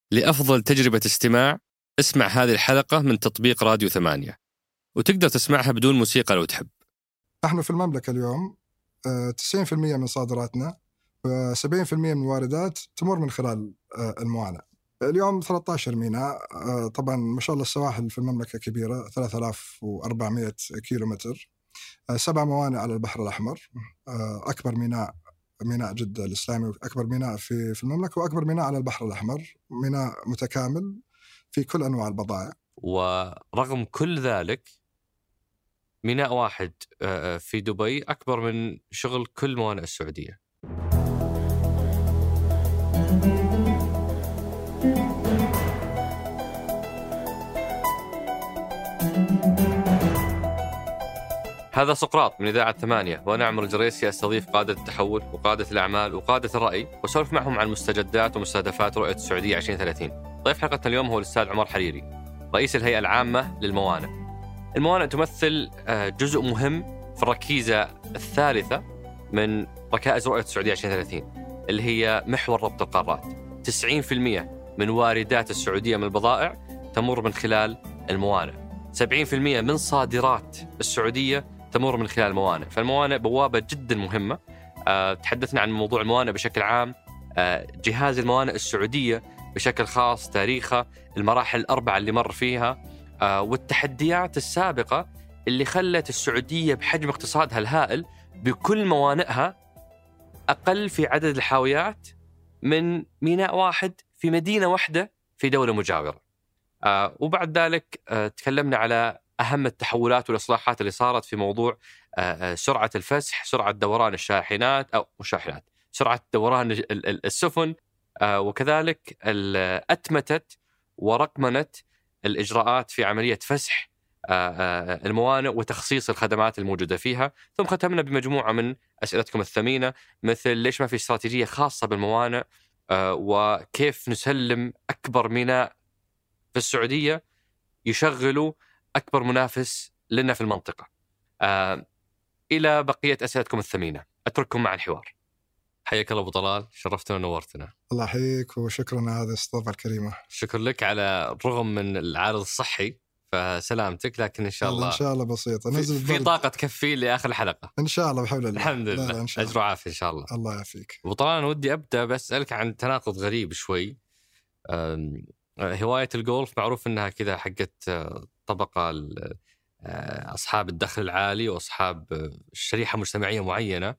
لأفضل تجربة استماع اسمع هذه الحلقة من تطبيق راديو 8، وتقدر تسمعها بدون موسيقى لو تحب. نحن في المملكة اليوم 90% من صادراتنا و70% من الواردات تمر من خلال الموانئ. اليوم 13 ميناء، طبعا ما شاء الله السواحل في المملكة كبيرة 3400 كيلومتر، 7 موانئ على البحر الأحمر. أكبر ميناء جدة الإسلامي، أكبر ميناء في المملكة، وأكبر ميناء على البحر الأحمر، ميناء متكامل في كل أنواع البضائع. ورغم كل ذلك ميناء واحد في دبي أكبر من شغل كل موانئ السعودية. هذا سقراط من إذاعة 8، وأنا عمر الجريسي أستضيف قادة التحول وقادة الأعمال وقادة الرأي، وسولف معهم عن مستجدات ومستهدفات رؤية السعودية 2030. ضيف حلقة اليوم هو الأستاذ عمر حريري، رئيس الهيئة العامة للموانئ. الموانئ تمثل جزء مهم في الركيزة الثالثة من ركائز رؤية السعودية 2030، اللي هي محور ربط القارات. 90% من واردات السعودية من البضائع تمر من خلال الموانئ، 70% من صادرات السعودية تمر من خلال الموانئ. فالموانئ بوابة جدا مهمة. تحدثنا عن موضوع الموانئ بشكل عام، جهاز الموانئ السعودية بشكل خاص، تاريخها، المراحل الأربعة اللي مر فيها، والتحديات السابقة اللي خلت السعودية بحجم اقتصادها الهائل بكل موانئها أقل في عدد الحاويات من ميناء واحد في مدينة واحدة في دولة مجاورة. وبعد ذلك تكلمنا على أهم التحولات والإصلاحات اللي صارت في موضوع سرعة الفسح، سرعة دوران الشاحنات أو مشاحنات، سرعة دوران السفن، وكذلك أتمتت ورقمنت الإجراءات في عملية فسح الموانئ وتخصيص الخدمات الموجودة فيها. ثم ختمنا بمجموعة من أسئلتكم الثمينة، مثل ليش ما في استراتيجية خاصة بالموانئ، وكيف نسلم أكبر ميناء في السعودية يشغلوا أكبر منافس لنا في المنطقة، إلى بقية أسئلتكم الثمينة. أترككم مع الحوار. حياك الله أبو طلال، شرفتنا ونورتنا. الله يحييك وشكرا على هذه الاستضافة الكريمة. شكرا لك على الرغم من العارض الصحي فسلامتك، لكن إن شاء الله بسيطة، نزل في طاقة تكفي لآخر الحلقة إن شاء الله بحول الله. الحمد لله، أجر وعافية إن شاء الله. الله يعافيك. أبو طلال، أنا ودي أبدأ بسألك عن تناقض غريب شوي. هواية الجولف معروف أنها كذا حقت طبقة أصحاب الدخل العالي وأصحاب شريحة مجتمعية معينة،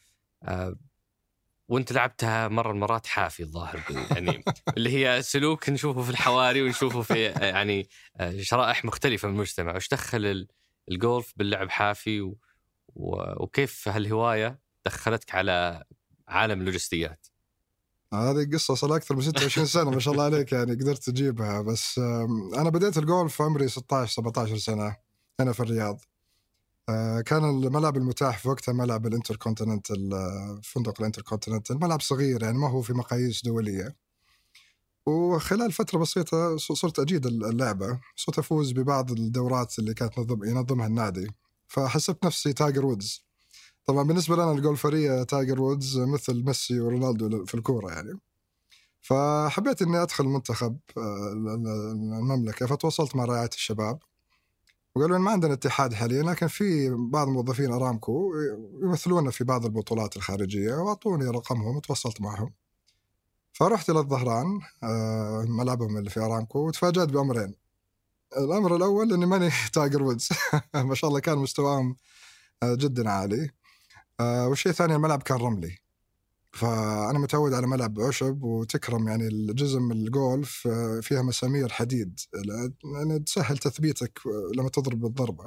وانت لعبتها مرة مرات حافي الظاهر، يعني اللي هي سلوك نشوفه في الحواري ونشوفه في يعني شرائح مختلفة من المجتمع. وش دخل الجولف باللعب حافي، وكيف هالهواية دخلتك على عالم اللوجستيات؟ هذه قصة صار أكثر من 26 سنة ما شاء الله عليك، يعني قدرت تجيبها. بس أنا بديت الجولف عمري 16-17 سنة هنا في الرياض. كان الملعب المتاح في وقتها ملعب الانتركونتيننتال، فندق الانتركونتيننتال، ملعب صغير يعني ما هو في مقاييس دولية. وخلال فترة بسيطة صرت أجيد اللعبة، صرت أفوز ببعض الدورات اللي كانت ينظمها النادي، فحسبت نفسي تايجر وودز. طبعا بالنسبة لنا الجولفرية تايجر وودز مثل ميسي ورونالدو في الكورة يعني. فحبيت أني أدخل منتخب المملكة، فتواصلت مع رعاية الشباب وقالوا إن ما عندنا اتحاد حاليا، لكن في بعض موظفين أرامكو يمثلون في بعض البطولات الخارجية، وأعطوني رقمهم وتواصلت معهم. فرحت إلى الظهران ملعبهم اللي في أرامكو، وتفاجأت بأمرين. الأمر الأول أني ماني تايجر وودز ما شاء الله كان مستواهم جدا عالي. والشيء الثاني الملعب كان رملي، فأنا متعود على ملعب عشب وتكرم يعني الجزم الجولف فيها مسامير حديد يعني تسهل تثبيتك لما تضرب بالضربة.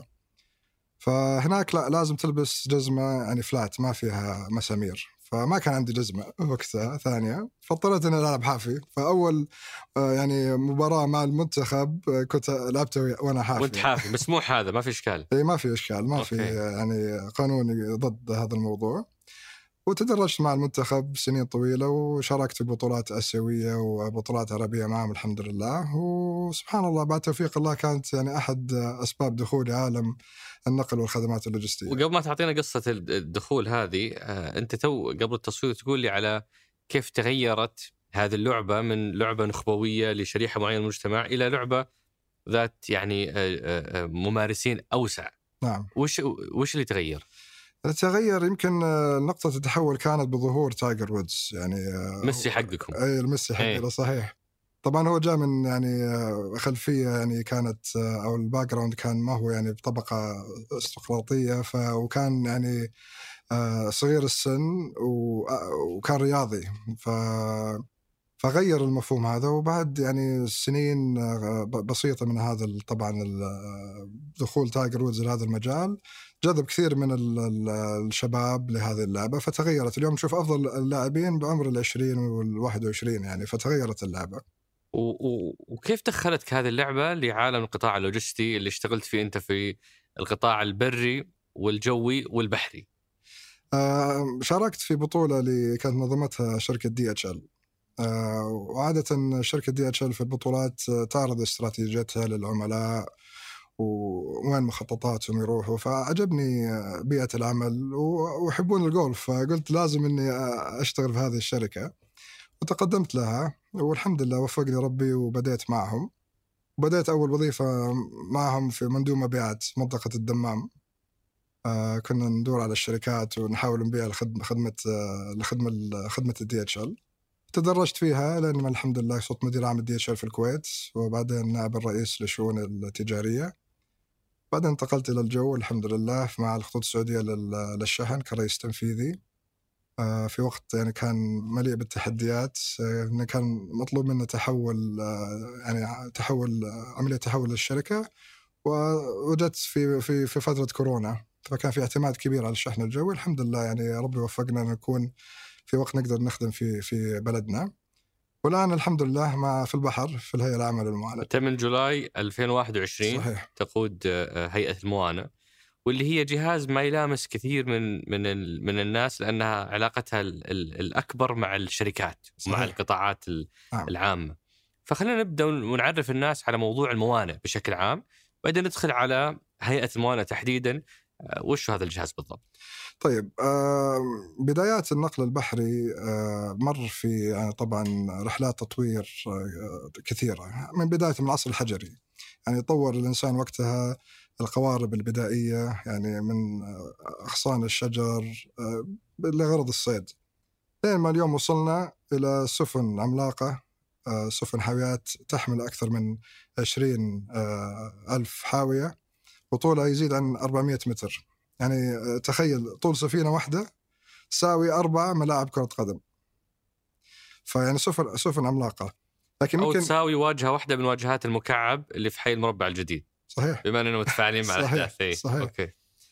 فهناك لا، لازم تلبس جزمة يعني فلات ما فيها مسامير، فما كان عندي جزمة وقتها ثانية، فاضطريت أن ألعب حافي. فأول يعني مباراة مع المنتخب كنت لعبته وأنا حافي. وأنت حافي مسموح هذا، ما في إشكال؟ ما في إشكال، ما في يعني قانوني ضد هذا الموضوع. وتدرجت مع المنتخب سنين طويلة، وشاركت ببطولات آسيوية وبطولات عربية معهم الحمد لله. وسبحان الله بعد توفيق الله كانت يعني أحد أسباب دخولي عالم النقل والخدمات اللوجستية. وقبل ما تعطينا قصة الدخول هذه، أنت قبل التصوير تقول لي على كيف تغيرت هذه اللعبة من لعبة نخبوية لشريحة معينة من المجتمع إلى لعبة ذات يعني ممارسين أوسع. نعم. وش اللي تغير؟ التغير يمكن نقطة التحول كانت بظهور تايجر وودز، يعني ميسي حقكم. أي الميسي حقنا صحيح. طبعا هو جاء من يعني خلفية يعني كانت أو الباك جراوند كان ما هو يعني بطبقة استقراطية، وكان يعني صغير السن وكان رياضي، فغير المفهوم هذا. وبعد يعني سنين بسيطة من هذا طبعا دخول تايجر وودز لهذا المجال جذب كثير من الشباب لهذه اللعبة، فتغيرت. اليوم نشوف أفضل اللاعبين بعمر 20 و21 يعني، فتغيرت اللعبة. وكيف دخلتك هذه اللعبة لعالم القطاع اللوجستي اللي اشتغلت فيه أنت في القطاع البري والجوي والبحري؟ شاركت في بطولة اللي كانت نظمتها شركة DHL. وعادة شركة DHL في البطولات تعرض استراتيجيتها للعملاء ووين مخططاتهم يروحوا، فعجبني بيئة العمل ويحبون الجولف، فقلت لازم إني أشتغل في هذه الشركة، وتقدمت لها والحمد لله وفقني ربي وبدأت معهم. بدأت أول وظيفة معهم في مندوب مبيعات منطقة الدمام. كنا ندور على الشركات ونحاول نبيع خدمة DHL. تدرجت فيها لأن الحمد لله صرت مدير عام DHL في الكويت، وبعدين نائب الرئيس للشؤون التجارية. بعدين انتقلت إلى الجو الحمد لله مع الخطوط السعودية للشحن كرئيس تنفيذي. في وقت يعني كان مليء بالتحديات، إنه كان مطلوب منا عملية تحول للشركة، ووجدت في فترة كورونا، فكان في اعتماد كبير على الشحن الجوي. الحمد لله يعني ربي وفقنا نكون في وقت نقدر نخدم في بلدنا، والآن الحمد لله في البحر في الهيئة العامة للموانئ. أنت من جولاي 2021 صحيح. تقود هيئة الموانئ، واللي هي جهاز ما يلامس كثير من الناس، لأنها علاقتها الأكبر مع الشركات ومع القطاعات العامة. فخلينا نبدأ ونعرف الناس على موضوع الموانئ بشكل عام، بعدين ندخل على هيئة الموانئ تحديدا. وش هذا الجهاز بالضبط؟ طيب، بدايات النقل البحري مر في طبعا رحلات تطوير كثيرة، من بداية من العصر الحجري. يعني طور الإنسان وقتها القوارب البدائية، يعني من أغصان الشجر لغرض الصيد، لين ما اليوم وصلنا إلى سفن عملاقة، سفن حاويات تحمل أكثر من 20 ألف حاوية، وطولها يزيد عن 400 متر. يعني تخيل طول سفينة واحدة تساوي 4 ملاعب كرة قدم، فيعني سفن عملاقة. لكن أو ممكن تساوي واجهة واحدة من واجهات المكعب اللي في حي المربع الجديد. صحيح. بما أننا متفاعلين مع الأحداث. صحيح. أوكي.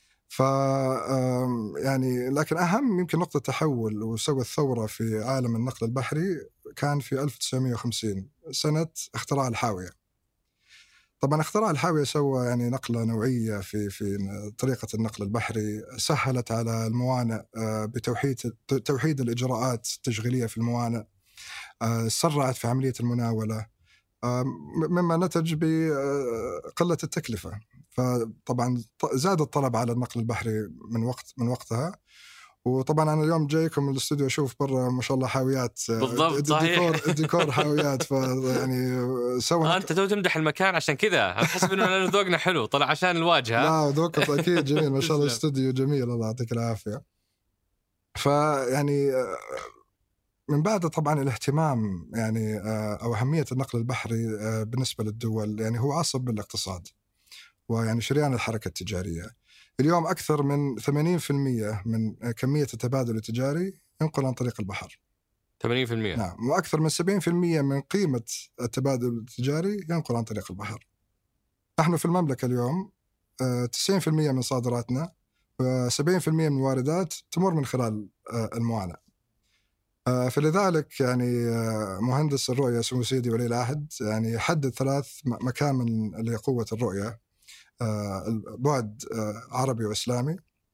يعني لكن أهم يمكن نقطة تحول وسوى الثورة في عالم النقل البحري كان في 1950 سنة اختراع الحاوية. طبعا اختراع الحاوية سوى يعني نقلة نوعية في طريقة النقل البحري، سهلت على الموانئ بتوحيد الإجراءات التشغيلية في الموانئ، سرعت في عملية المناولة، مما نتج بقلة التكلفة. فطبعا زاد الطلب على النقل البحري من وقتها. وطبعا أنا اليوم جايكم من الاستوديو أشوف برا ما شاء الله حاويات. بالضبط. صحيح. الديكور حاويات. يعني سوى أنت تمدح المكان عشان كذا، أنا حسب إنه ذوقنا حلو طلع عشان الواجهة. لا ذوقك أكيد جميل ما شاء الله. الاستوديو جميل الله يعطيك العافية. فيعني من بعد طبعا الاهتمام يعني أو أهمية النقل البحري بالنسبة للدول، يعني هو عصب الاقتصاد ويعني شريان الحركة التجارية. اليوم أكثر من 80% من كمية التبادل التجاري ينقل عن طريق البحر. 80%. نعم. وأكثر من 70% من قيمة التبادل التجاري ينقل عن طريق البحر. نحن في المملكة اليوم 90% من صادراتنا و70% من الواردات تمر من خلال الموانئ. فلذلك يعني مهندس الرؤية سمو سيدي ولي العهد يعني حدد 3 مكامن لقوة الرؤية: بعد عربي وإسلامي،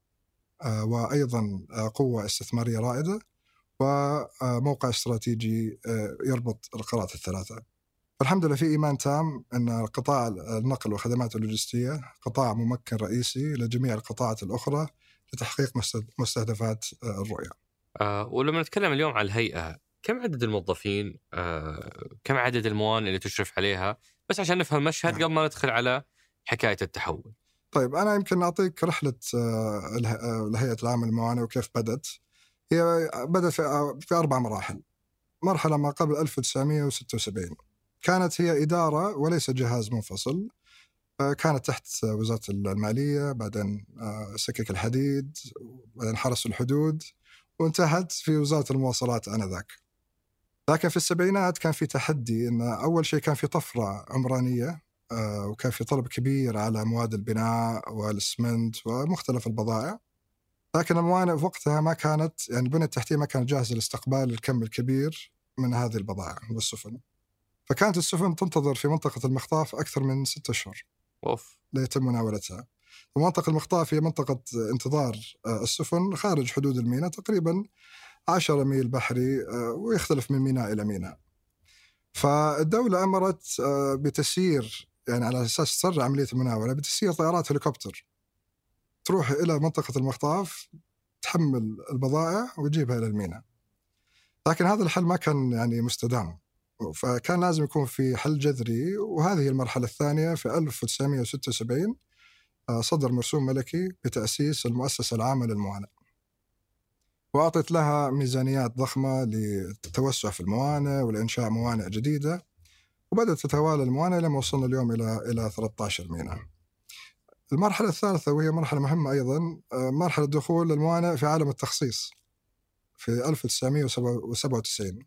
وأيضا قوة استثمارية رائدة، وموقع استراتيجي يربط القارات الثلاثة. فالحمد لله في إيمان تام أن قطاع النقل والخدمات اللوجستية قطاع ممكن رئيسي لجميع القطاعات الأخرى لتحقيق مستهدفات الرؤية. ولما نتكلم اليوم عن الهيئة، كم عدد الموظفين؟ كم عدد الموانئ اللي تشرف عليها؟ بس عشان نفهم المشهد قبل ما ندخل على حكاية التحول. طيب أنا يمكن أعطيك رحلة الهيئة العامة للموانئ وكيف بدت. هي بدأت في 4 مراحل. مرحلة ما قبل 1976 كانت هي إدارة وليس جهاز منفصل، كانت تحت وزارة المالية، بعدين سكك الحديد، بعدين حرس الحدود، وانتهت في وزارة المواصلات آنذاك. لكن في السبعينات كان في تحدي، إن أول شيء كان في طفرة عمرانية، وكان في طلب كبير على مواد البناء والإسمنت ومختلف البضائع. لكن الموانئ في وقتها ما كانت، يعني البنية التحتية ما كانت جاهزة لاستقبال الكم الكبير من هذه البضائع والسفن. فكانت السفن تنتظر في منطقة المخطاف أكثر من 6 أشهر ليتم مناولتها. ومنطقة المخطاف هي منطقة انتظار السفن خارج حدود الميناء، تقريبا 10 ميل بحري، ويختلف من ميناء إلى ميناء. فالدولة أمرت بتسيير، يعني على أساس تسرع عملية المناولة، بتسيير طائرات هليكوبتر تروح إلى منطقة المخطاف، تحمل البضائع وتجيبها إلى الميناء. لكن هذا الحل ما كان يعني مستدام، فكان لازم يكون في حل جذري. وهذه المرحلة الثانية في 1976 صدر مرسوم ملكي بتأسيس المؤسسة العامة للموانئ، وأعطت لها ميزانيات ضخمة للتوسع في الموانئ والإنشاء موانئ جديدة، وبدأت تتوالى الموانئ لما وصلنا اليوم إلى 13 ميناء. المرحلة الثالثة وهي مرحلة مهمة أيضا، مرحلة دخول الموانئ في عالم التخصيص في 1997.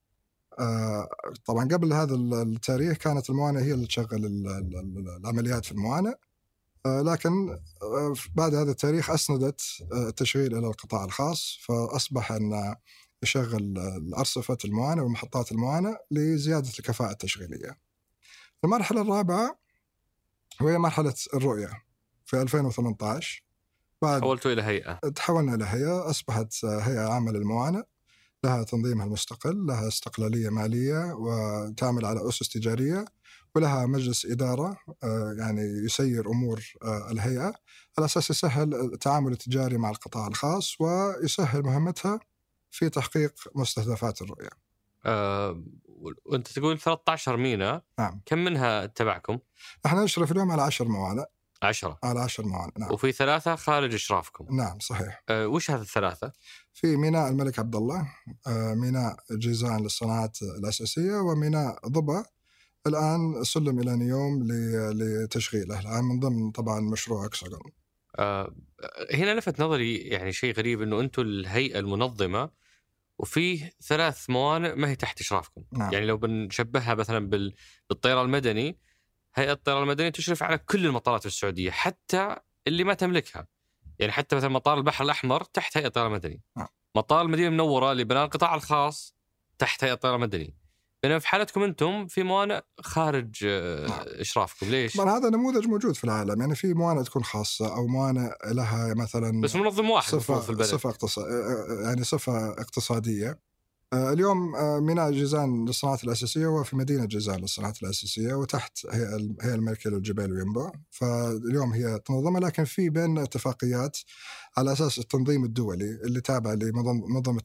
طبعا قبل هذا التاريخ كانت الموانئ هي اللي تشغل العمليات في الموانئ، لكن بعد هذا التاريخ أسندت التشغيل إلى القطاع الخاص، فأصبح أن يشغل الأرصفة الموانئ ومحطات الموانئ لزيادة الكفاءة التشغيلية. المرحلة الرابعة وهي مرحلة الرؤية في 2018. تحولتوا إلى هيئة. تحولنا إلى هيئة، أصبحت هيئة عامة للموانئ، لها تنظيمها المستقل، لها استقلالية مالية وتعمل على أسس تجارية، ولها مجلس إدارة يعني يسير أمور الهيئة على أساس يسهل التعامل التجاري مع القطاع الخاص ويسهل مهمتها في تحقيق مستهدفات الرؤية. وأنت تقول 13 ميناء. نعم. كم منها تبعكم؟ احنا نشرف اليوم على 10 موانئ. 10 على 10 موانئ، نعم. وفي 3 خارج إشرافكم. نعم صحيح. وش هذه ال3؟ في ميناء الملك عبد الله، ميناء جيزان للصناعات الأساسية، وميناء ضبا الآن سلم إلى نيوم لتشغيله الآن من ضمن طبعا مشروع أكسجون. هنا لفت نظري يعني شيء غريب، إنه أنتم الهيئة المنظمة وفيه 3 موانئ ما هي تحت إشرافكم. نعم. يعني لو بنشبهها مثلا بالطيران المدني، هيئة الطيران المدني تشرف على كل المطارات في السعودية حتى اللي ما تملكها. يعني حتى مثلا مطار البحر الأحمر تحت هيئة الطيران المدني. مطار المدينة المنورة اللي بناء القطاع الخاص تحت هيئة الطيران المدني. بينما في حالتكم أنتم في موانئ خارج إشرافكم. ليش؟ طبعا هذا نموذج موجود في العالم، يعني في موانئ تكون خاصة أو موانئ لها مثلا بس منظم واحد في البلد، صفة اقتصادية. اليوم ميناء جيزان للصناعات الأساسية هو في مدينة جيزان للصناعات الأساسية، وتحت هي الملكية للجبال وينبع، فاليوم هي تنظمة، لكن في بين اتفاقيات على أساس التنظيم الدولي اللي تابع لمنظمة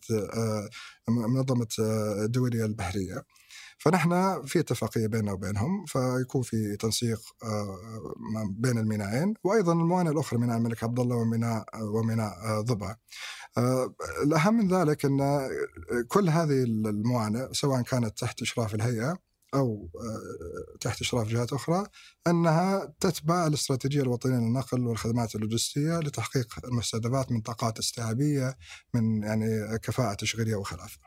الدولية البحرية. فنحن في اتفاقية بيننا وبينهم، فيكون في تنسيق بين الميناءين، وأيضا الموانئ الأخرى ميناء الملك عبد الله وميناء ضبع. الأهم من ذلك أن كل هذه الموانئ سواء كانت تحت إشراف الهيئة أو تحت إشراف جهات أخرى، أنها تتبع الاستراتيجية الوطنية للنقل والخدمات اللوجستية لتحقيق المستهدفات من طاقات استيعابية، من يعني كفاءة تشغيلية وخلافه.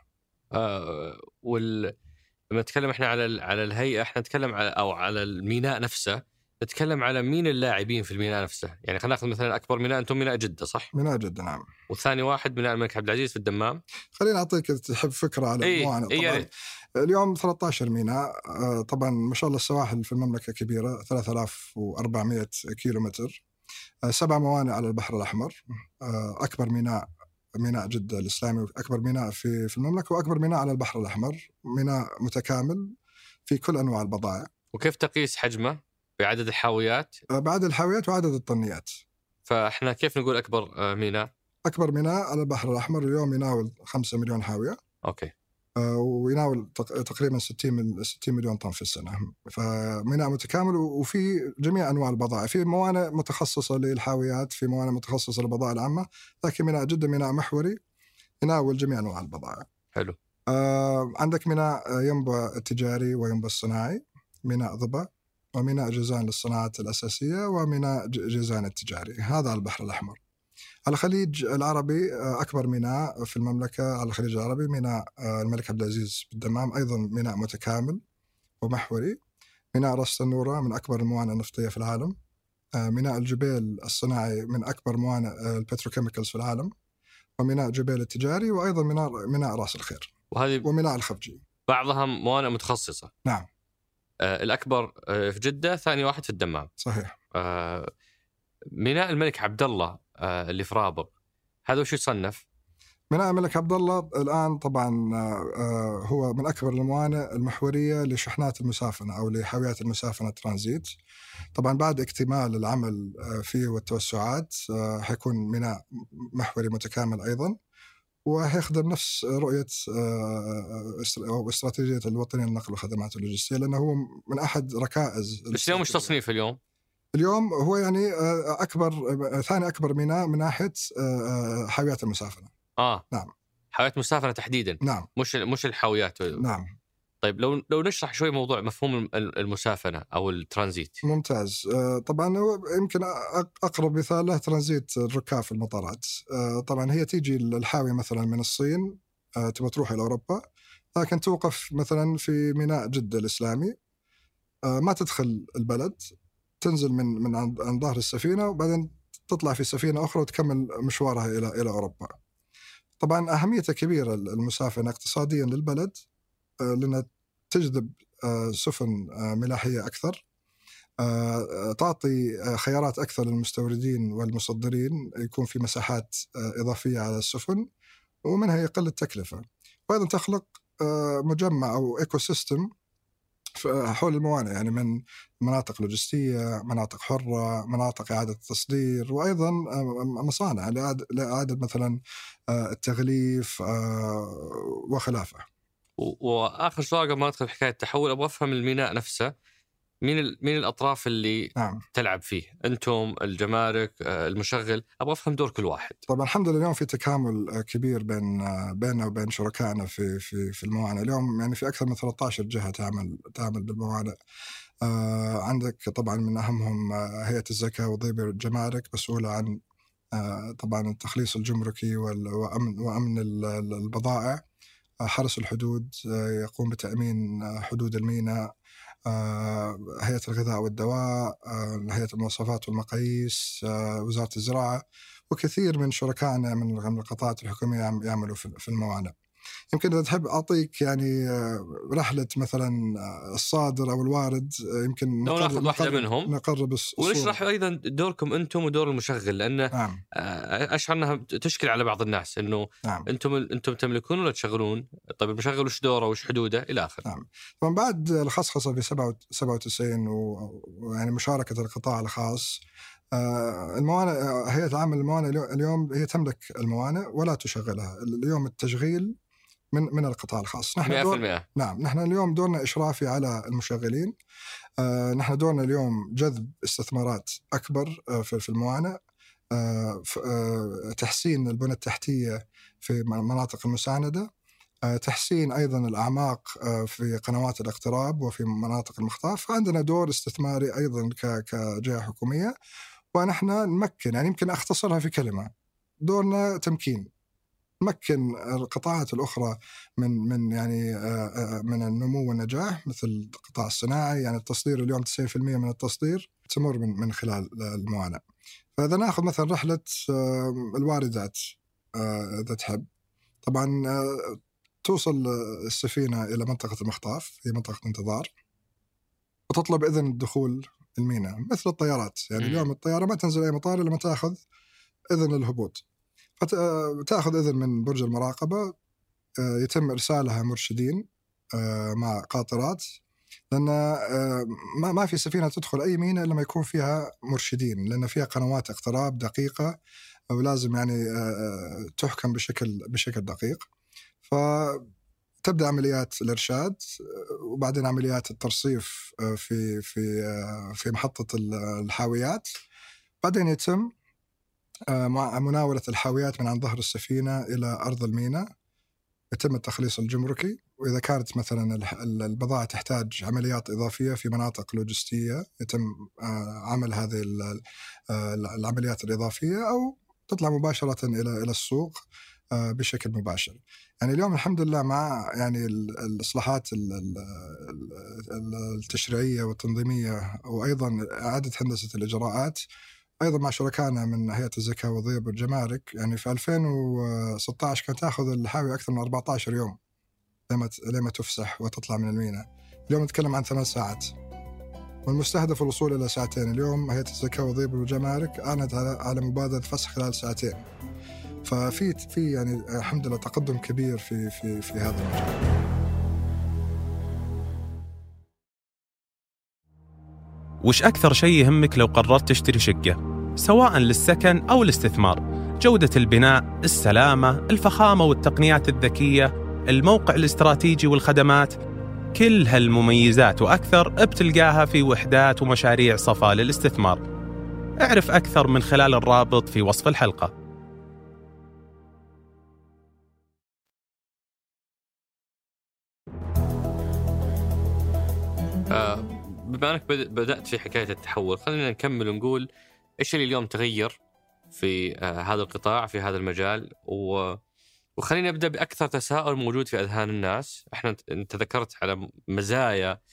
لما نتكلم احنا على الهيئة، احنا نتكلم على الميناء نفسه، نتكلم على مين اللاعبين في الميناء نفسه. يعني خلينا ناخذ مثلا أكبر ميناء، أنتم ميناء جدة صح؟ ميناء جدة نعم. والثاني واحد ميناء الملك عبد العزيز في الدمام. خلينا أعطيك تحب فكرة على الموانئ. طبعا اليوم 13 ميناء، طبعا ما شاء الله السواحل في المملكة كبيرة 3400 كيلومتر، 7 موانئ على البحر الأحمر. أكبر ميناء جدة الإسلامي أكبر ميناء في المملكة، وأكبر ميناء على البحر الأحمر، ميناء متكامل في كل أنواع البضائع. وكيف تقيس حجمه؟ بعدد الحاويات؟ بعدد الحاويات وعدد الطنيات. فإحنا كيف نقول أكبر ميناء؟ أكبر ميناء على البحر الأحمر اليوم يناول 5 مليون حاوية. أوكي. ويناول تقريبا 60 مليون طن في السنة. فميناء متكامل وفي جميع أنواع البضائع، في موانئ متخصصة للحاويات، في موانئ متخصصة للبضائع العامة، لكن ميناء جدة ميناء محوري يناول جميع أنواع البضائع. حلو. عندك ميناء ينبع التجاري وينبع الصناعي، ميناء ضبع، وميناء جيزان للصناعات الأساسية، وميناء جيزان التجاري. هذا على البحر الأحمر. على الخليج العربي أكبر ميناء في المملكة على الخليج العربي ميناء الملك عبد العزيز بالدمام، أيضا ميناء متكامل ومحوري. ميناء راس تنورة من أكبر الموانئ النفطية في العالم. ميناء الجبيل الصناعي من أكبر موانئ البتروكيميكالز في العالم. وميناء جبيل التجاري، وأيضا ميناء راس الخير، وميناء الخفجي. بعضها موانئ متخصصة. نعم. الأكبر في جدة، ثاني واحد في الدمام. صحيح. ميناء الملك عبد الله اللي في رابغ، هذا وش يصنف؟ ميناء الملك عبد الله الآن طبعا هو من أكبر الموانئ المحورية لشحنات المسافنة أو لحاويات المسافنة ترانزيت. طبعا بعد اكتمال العمل فيه والتوسعات حيكون ميناء محوري متكامل أيضا، وهيخدم نفس رؤية واستراتيجية الوطنية للنقل والخدمات اللوجستية، لأنه هو من أحد ركائز. بس اليوم مش تصنيف اليوم هو يعني ثاني أكبر ميناء من ناحية حاويات المسافنة. نعم. حاويات مسافنة تحديدا. نعم. مش الحاويات. نعم. طيب لو نشرح شوي موضوع مفهوم المسافنة أو الترانزيت. ممتاز. طبعا يمكن أقرب مثال له ترانزيت الركاب في المطارات. طبعا هي تيجي الحاوية مثلا من الصين، تبغى تروح إلى أوروبا، لكن توقف مثلا في ميناء جدة الإسلامي، ما تدخل البلد، تنزل من عن ظهر السفينة، وبعدين تطلع في سفينة أخرى وتكمل مشوارها إلى أوروبا. طبعا أهميتها كبيرة المسافنة اقتصاديا للبلد، لأنها تجذب سفن ملاحية أكثر، تعطي خيارات أكثر للمستوردين والمصدرين، يكون في مساحات إضافية على السفن، ومنها يقل التكلفة، وأيضا تخلق مجمع أو إيكو سيستم حول الموانئ، يعني من مناطق لوجستية، مناطق حرة، مناطق إعادة التصدير، وأيضا مصانع لإعادة مثلا التغليف وخلافه. وآخر سؤال قبل ما ندخل حكاية التحول، أبغى أفهم الميناء نفسه، مين الأطراف اللي تلعب فيه؟ أنتم، الجمارك، المشغل، أبغى أفهم دور كل واحد. طبعا الحمد لله اليوم في تكامل كبير بيننا وبين شركائنا في الموانئ. اليوم يعني في أكثر من 13 جهة تعمل بالموانئ. عندك طبعا من أهمهم هيئة الزكاة وضريبة الجمارك، مسؤولة عن طبعا التخليص الجمركي وأمن البضائع. حرس الحدود يقوم بتأمين حدود الميناء. هيئة الغذاء والدواء، هيئة المواصفات والمقاييس، وزارة الزراعة، وكثير من شركائنا من القطاعات الحكومية يعملوا في الموانئ. يمكن إذا تحب أعطيك يعني رحلة مثلا الصادر أو الوارد، يمكن ناخذ واحدة منهم نقرب ونشرح أيضا دوركم أنتم ودور المشغل، لأنه أشعر أنها تشكل على بعض الناس إنه أنتم تملكون ولا تشغلون. طيب المشغل وش دوره وش حدوده إلى آخره. نعم. طبعا بعد الخصخصة في 97 ويعني مشاركة القطاع الخاص، الموانئ، هيئة عامة الموانئ اليوم هي تملك الموانئ ولا تشغلها. اليوم التشغيل من القطاع الخاص. نحن اليوم دورنا إشرافي على المشغلين. نحن دورنا اليوم جذب استثمارات أكبر في الموانئ، تحسين البنى التحتية في مناطق المساندة، تحسين أيضا الأعماق في قنوات الاقتراب وفي مناطق المخطاف. فعندنا دور استثماري أيضا كجهة حكومية، ونحن نمكن، يعني يمكن أختصرها في كلمة، دورنا تمكين، نمكن القطاعات الأخرى من يعني من النمو والنجاح، مثل القطاع الصناعي. يعني التصدير اليوم 90% من التصدير تمر من خلال الموانئ. فإذا نأخذ مثلا رحلة الواردات، إذا تحب، طبعا توصل السفينة إلى منطقة المخطاف، هي منطقة انتظار، وتطلب إذن الدخول الميناء مثل الطيارات. يعني اليوم الطيارة ما تنزل أي مطار إلا ما تأخذ إذن الهبوط، فتأخذ إذن من برج المراقبة، يتم إرسالها مرشدين مع قاطرات، لأن ما في سفينة تدخل أي ميناء إلا ما يكون فيها مرشدين، لأن فيها قنوات اقتراب دقيقة ولازم يعني تحكم بشكل دقيق. تبدأ عمليات الإرشاد، وبعدين عمليات الترصيف في محطة الحاويات. بعدين يتم مناولة الحاويات من عن ظهر السفينة إلى أرض الميناء، يتم التخليص الجمركي. وإذا كانت مثلا البضائع تحتاج عمليات إضافية في مناطق لوجستية، يتم عمل هذه العمليات الإضافية، أو تطلع مباشرة إلى السوق بشكل مباشر. يعني اليوم الحمد لله مع يعني الإصلاحات التشريعية والتنظيمية، وأيضا إعادة هندسة الإجراءات، أيضا مع شركائنا من هيئة الزكاة والضرائب والجمارك. يعني في 2016 كانت تأخذ الحاوي أكثر من 14 يوم لما تفسح وتطلع من الميناء. اليوم نتكلم عن 8 ساعات، والمستهدف الوصول إلى 2 ساعات. اليوم هيئة الزكاة والضرائب والجمارك أعلنت على مبادرة فسخ خلال 2 ساعات. ففي يعني الحمد لله تقدم كبير في هذا المجال. وش أكثر شيء يهمك لو قررت تشتري شقة، سواء للسكن أو الاستثمار؟ جودة البناء، السلامة، الفخامة والتقنيات الذكية، الموقع الاستراتيجي والخدمات، كل هالمميزات وأكثر بتلقاها في وحدات ومشاريع صفا للاستثمار. اعرف أكثر من خلال الرابط في وصف الحلقة. بما أنك بدأت في حكاية التحول، خلينا نكمل ونقول إيش اللي اليوم تغير في هذا القطاع، في هذا المجال، وخلينا نبدأ بأكثر تساؤل موجود في أذهان الناس. أنت ذكرت على مزايا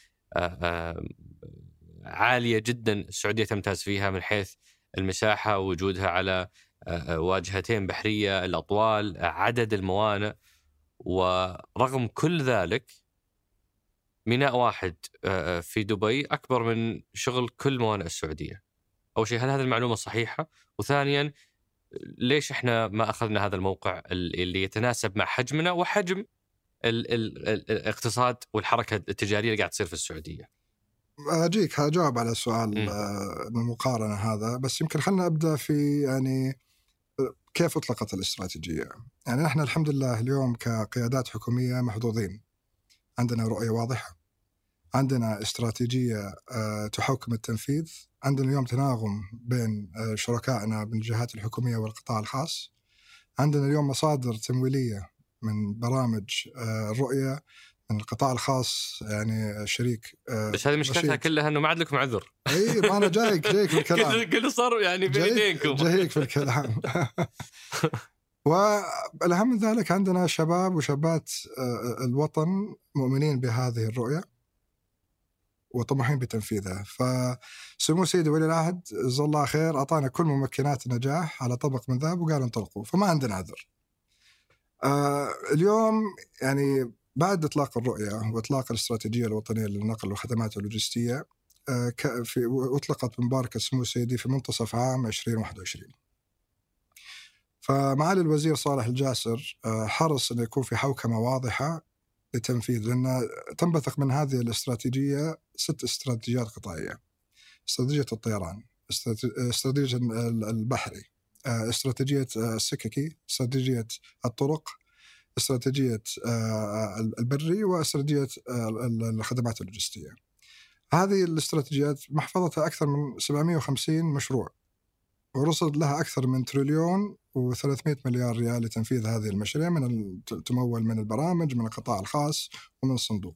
عالية جدا السعودية تمتاز فيها من حيث المساحة ووجودها على واجهتين بحرية، الأطوال، عدد الموانئ، ورغم كل ذلك ميناء واحد في دبي أكبر من شغل كل موانئ السعودية. أول شيء، هل هذه المعلومة صحيحة؟ وثانيا، ليش إحنا ما أخذنا هذا الموقع اللي يتناسب مع حجمنا وحجم الاقتصاد والحركة التجارية اللي قاعد تصير في السعودية؟ أجيك هجاوب على السؤال المقارنة هذا، بس يمكن خلنا أبدأ في يعني كيف أطلقت الاستراتيجية. يعني نحن الحمد لله اليوم كقيادات حكومية محظوظين، عندنا رؤية واضحة، عندنا استراتيجية تحكم التنفيذ، عندنا اليوم تناغم بين شركائنا من الجهات الحكومية والقطاع الخاص، عندنا اليوم مصادر تمويلية من برامج الرؤية من القطاع الخاص، يعني شريك. بس هذه مشكلتها كلها أنه ما عاد لكم عذر. إيه، ما أنا جايك في الكلام. كل صار يعني بيدينكم. جايك في الكلام. والأهم من ذلك عندنا شباب وشابات الوطن مؤمنين بهذه الرؤية وطموحين بتنفيذها. فسمو سيدي ولي العهد جزاه الله خير أعطانا كل ممكنات النجاح على طبق من ذهب وقال انطلقوا، فما عندنا عذر. اليوم يعني بعد إطلاق الرؤية وإطلاق الاستراتيجية الوطنية للنقل والخدمات اللوجستية، أطلقت بمباركة سمو سيدي في منتصف عام 2021. فمعالي الوزير صالح الجاسر حرص أن يكون في حوكمة واضحة لتنفيذ، لأن تنبثق من هذه الاستراتيجية 6 استراتيجيات قطاعية: استراتيجية الطيران، استراتيجية البحري، استراتيجية السككي، استراتيجية الطرق، استراتيجية البري، واستراتيجية الخدمات اللوجستية. هذه الاستراتيجيات محفظتها أكثر من 750 مشروع، ورصد لها أكثر من 1,300 مليار ريال لتنفيذ هذه المشاريع، تمول من البرامج، من القطاع الخاص، ومن الصندوق.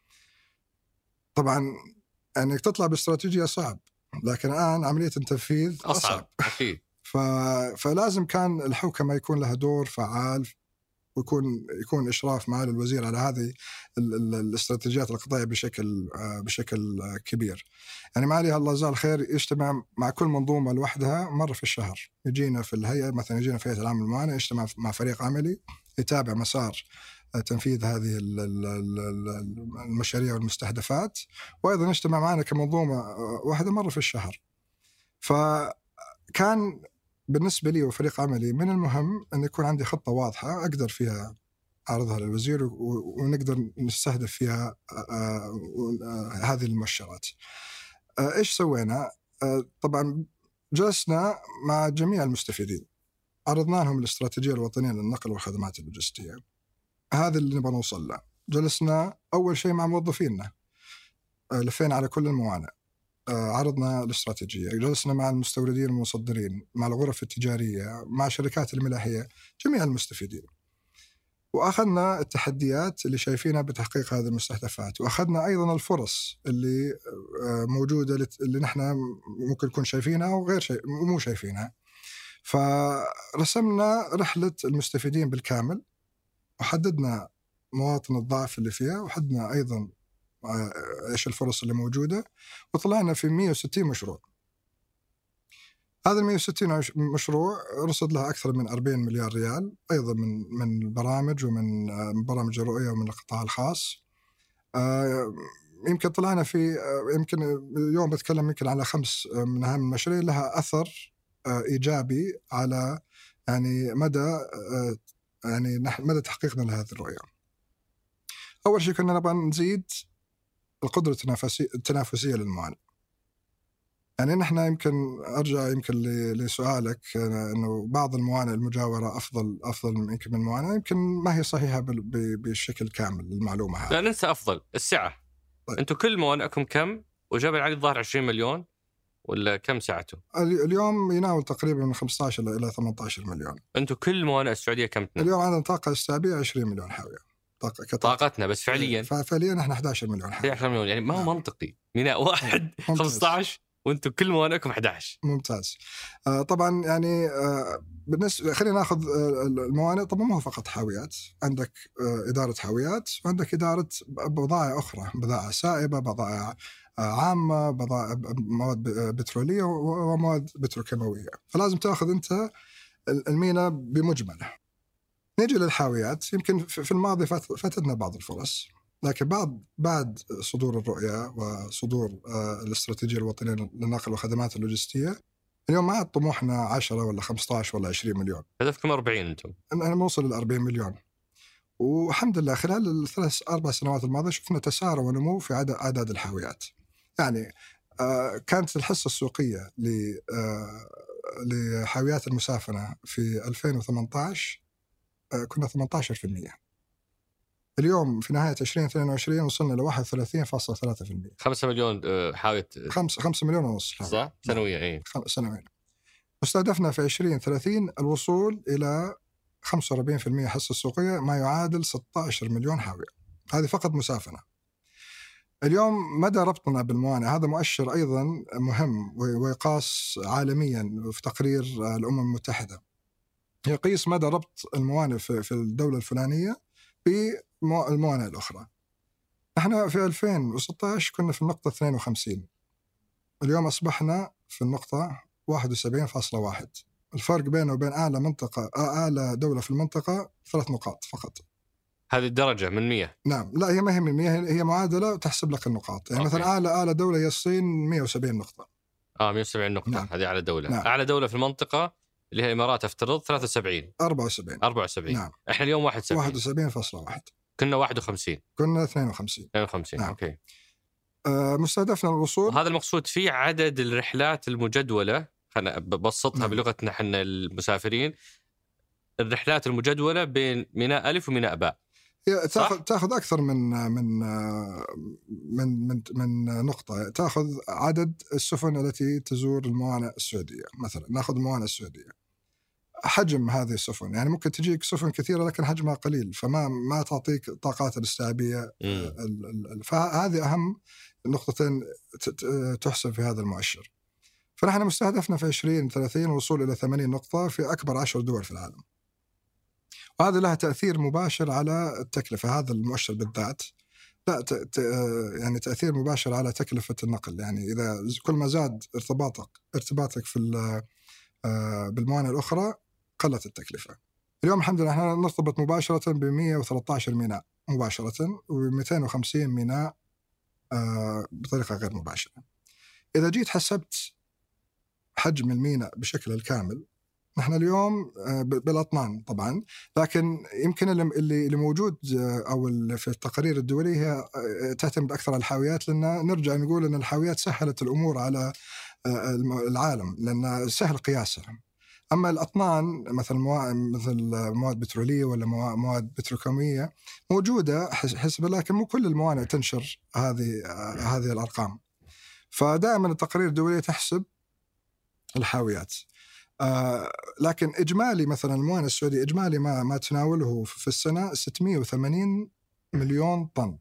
طبعا أنك تطلع باستراتيجية صعب، لكن الآن عملية التنفيذ أصعب. فلازم كان الحوكمة يكون لها دور فعال، ويكون إشراف معالي الوزير على هذه الاستراتيجيات القطاعية بشكل كبير. يعني معالي الله يجزاه الخير يجتمع مع كل منظومة لوحدها مرة في الشهر، يجينا في الهيئة مثلا، يجينا في هيئة العمل الموانئ، يجتمع مع فريق عملي يتابع مسار تنفيذ هذه المشاريع والمستهدفات، وأيضا يجتمع معنا كمنظومة واحدة مرة في الشهر. فكان بالنسبة لي وفريق عملي من المهم أن يكون عندي خطة واضحة أقدر فيها أعرضها للوزير ونقدر نستهدف فيها هذه المؤشرات. إيش سوينا؟ طبعا جلسنا مع جميع المستفيدين، عرضنا لهم الاستراتيجية الوطنية للنقل والخدمات اللوجستية، هذا اللي نبغى نوصل له. جلسنا أول شيء مع موظفينا، لفينا على كل الموانئ، عرضنا الاستراتيجية، جلسنا مع المستوردين والمصدرين، مع الغرف التجارية، مع شركات الملاحية، جميع المستفيدين، وأخذنا التحديات اللي شايفينها بتحقيق هذه المستهدفات، وأخذنا أيضا الفرص اللي موجودة اللي نحن ممكن نكون شايفينها ومو شايفينها. فرسمنا رحلة المستفيدين بالكامل، وحددنا مواطن الضعف اللي فيها، وحددنا أيضا إيش الفرص اللي موجودة، وطلعنا في 160 مشروع. هذا 160 مشروع رصد لها أكثر من 40 مليار ريال، أيضا من البرامج ومن برامج الرؤية ومن القطاع الخاص. يمكن طلعنا في يمكن اليوم بتكلم يمكن على 5 من أهم المشاريع لها أثر إيجابي على يعني مدى تحقيقنا لهذه الرؤية. أول شيء كنا نبغى نزيد القدرة التنافسية للموانئ. يعني نحن يمكن أرجع لسؤالك إنه بعض الموانئ المجاورة أفضل يمكن من الموانئ، يمكن ما هي صحيحة بالشكل كامل المعلومة هذه. لا ننسى أفضل السعة. طيب. أنتم كل موانئكم كم؟ وجبل علي الظاهر 20 مليون ولا كم سعته؟ اليوم يناول تقريبا من 15 إلى 18 مليون. أنتم كل موانئ السعودية كم؟ اليوم عندنا طاقة استيعابية 20 مليون حاوية. طاقتنا بس فعليا احنا 11 مليون حاوية. 11 مليون يعني ما هو منطقي. ميناء واحد 15 وانتم كل موانئكم 11. ممتاز. طبعا يعني بالنسبة خلينا ناخذ الموانئ. طبعا ما هو فقط حاويات، عندك إدارة حاويات، وعندك إدارة بضائع أخرى، بضائع سائبة، بضائع عامة، مواد بترولية ومواد بتروكيماوية. فلازم تأخذ أنت الميناء بمجمله. نيجي للحاويات. يمكن في الماضي فاتتنا بعض الفرص، لكن بعد صدور الرؤية وصدور الاستراتيجية الوطنية للنقل والخدمات اللوجستية، اليوم ما عاد طموحنا 10 ولا 15 ولا 20 مليون. هدفكم 40 أنتم؟ أنا نوصل ل40 مليون. والحمد لله خلال ال3-4 سنوات الماضية شفنا تسارع ونمو في أعداد الحاويات. يعني كانت الحصة السوقية لحاويات المسافنة في 2018 كنا 18%. اليوم في نهاية 2022 وصلنا ل 31.3%. 5 مليون حاوية. 5 مليون ونص صح؟ سنويا. إيه سنويا. مستهدفنا في 2030 الوصول إلى 45% حصة سوقية، ما يعادل 16 مليون حاوية. هذه فقط مسافنة. اليوم مدى ربطنا بالموانئ هذا مؤشر أيضا مهم ويقاس عالميا في تقرير الأمم المتحدة، يقيس مدى ربط الموانئ في الدولة الفلانية بالموانئ الأخرى. احنا في 2016 كنا في النقطة 52، اليوم أصبحنا في النقطة 71.1. الفرق بينه وبين أعلى دولة في المنطقة 3 نقاط فقط. هذه الدرجة من 100؟ نعم. لا هي ما هي من 100، هي معادلة تحسب لك النقاط. يعني مثلا أعلى دولة هي الصين 170 نقطة. 170 نقطة. نعم. هذه أعلى دولة. نعم. أعلى دولة في المنطقة اللي هي الإمارات افترض 73 74. نعم. إحنا اليوم 71.1. كنا 51. كنا 52. نعم. أوكي. مستهدفنا الوصول. وهذا المقصود فيه عدد الرحلات المجدولة. خلنا ببسطها. نعم. بلغتنا احنا المسافرين، الرحلات المجدولة بين ميناء ألف وميناء باء. تأخذ أكثر من نقطة. تأخذ عدد السفن التي تزور الموانئ السعودية. مثلا نأخذ الموانئ السعودية، حجم هذه السفن، يعني ممكن تجيك سفن كثيرة لكن حجمها قليل، فما تعطيك طاقات الاستيعابية. فهذه أهم نقطتين تحسب في هذا المؤشر. فنحن مستهدفنا في 2030 الوصول إلى 80 نقطة في أكبر 10 دول في العالم، وهذا لها تأثير مباشر على التكلفة. هذا المؤشر بالذات لا يعني تأثير مباشر على تكلفة النقل. يعني إذا كل ما زاد ارتباطك في بالموانئ الأخرى قلت التكلفة. اليوم الحمد لله احنا نرتبط مباشرة ب 113 ميناء مباشرة، و 250 ميناء بطريقة غير مباشرة. إذا جيت حسبت حجم الميناء بشكل الكامل، نحن اليوم بالأطنان طبعا، لكن يمكن اللي موجود أو في التقارير الدولية هي تعتمد أكثر على الحاويات، لأن نرجع نقول أن الحاويات سهلت الأمور على العالم، لأن سهل قياسها. أما الأطنان مثل مواد بترولية ولا مواد بتروكيمية موجودة حسب، لكن مو كل الموانئ تنشر هذه الأرقام. فدائما التقارير الدولية تحسب الحاويات. لكن إجمالي مثلا الموانئ السعودية إجمالي ما تناوله في السنة 680 مليون طن،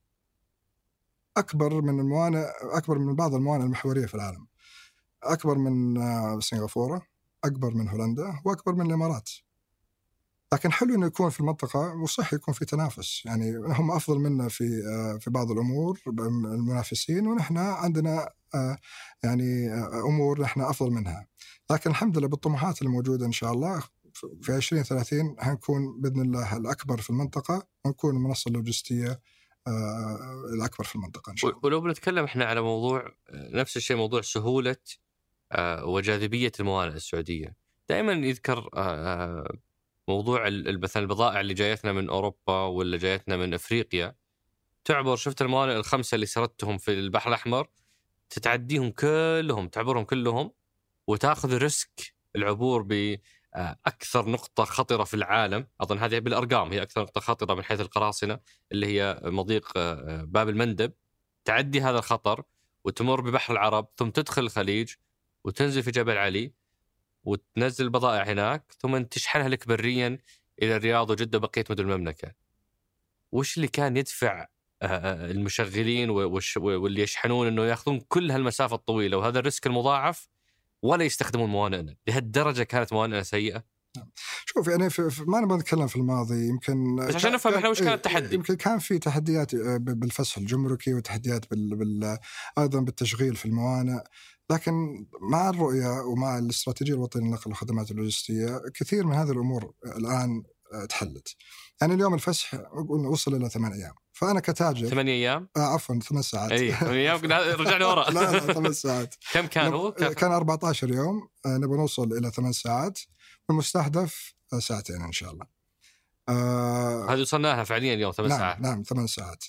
أكبر من بعض الموانئ المحورية في العالم، أكبر من سنغافورة، أكبر من هولندا، وأكبر من الإمارات. لكن حلو إنه يكون في المنطقة وصح يكون في تنافس، يعني هم أفضل منا في بعض الأمور المنافسين، ونحن عندنا يعني أمور نحن أفضل منها. لكن الحمد لله بالطموحات الموجودة إن شاء الله في 2030 هنكون بإذن الله الأكبر في المنطقة، ونكون المنصة اللوجستية الأكبر في المنطقة إن شاء الله. ولو بنتكلم إحنا على موضوع نفس الشيء، موضوع سهولة وجاذبية الموانئ السعودية، دائما يذكر موضوع مثلا البضائع اللي جايتنا من أوروبا ولا جايتنا من أفريقيا، تعبر، شفت الموانئ الخمسة اللي سردتهم في البحر الأحمر، تتعديهم كلهم، تعبرهم كلهم، وتأخذ ريسك العبور بأكثر نقطة خطرة في العالم. أظن هذه بالأرقام هي أكثر نقطة خطرة من حيث القراصنة، اللي هي مضيق باب المندب. تعدي هذا الخطر وتمر ببحر العرب، ثم تدخل الخليج وتنزل في جبل علي وتنزل البضائع هناك، ثم تشحنها لك بريا إلى الرياض وجدة وبقية مدن المملكة. وش اللي كان يدفع المشغلين واللي يشحنون أنه يأخذون كل هالمسافة الطويلة وهذا الريسك المضاعف ولا يستخدمون موانئنا؟ لهالدرجة كانت موانئنا سيئة؟ شوف يعني ما نبغى نتكلم في الماضي، يمكن بس عشان نفهم احنا وش كان التحدي. يمكن كان في تحديات بالفسح الجمركي وتحديات أيضا بالتشغيل في الموانئ، لكن مع الرؤية ومع الاستراتيجية الوطنية للنقل والخدمات اللوجستية كثير من هذه الأمور الآن تحلت. يعني اليوم الفسح وصل إلى 8 أيام، فأنا كتاجر 8 أيام عفوا 8 ساعات. أي 8 أيام رجعنا وراء. لا 8 ساعات. كم كان هو؟ كان 14 يوم، نبغى نوصل إلى 8 ساعات، والمستهدف 2 ساعتين إن شاء الله. هذه وصلنا لها فعليا اليوم 8 ساعات. نعم 8 ساعات.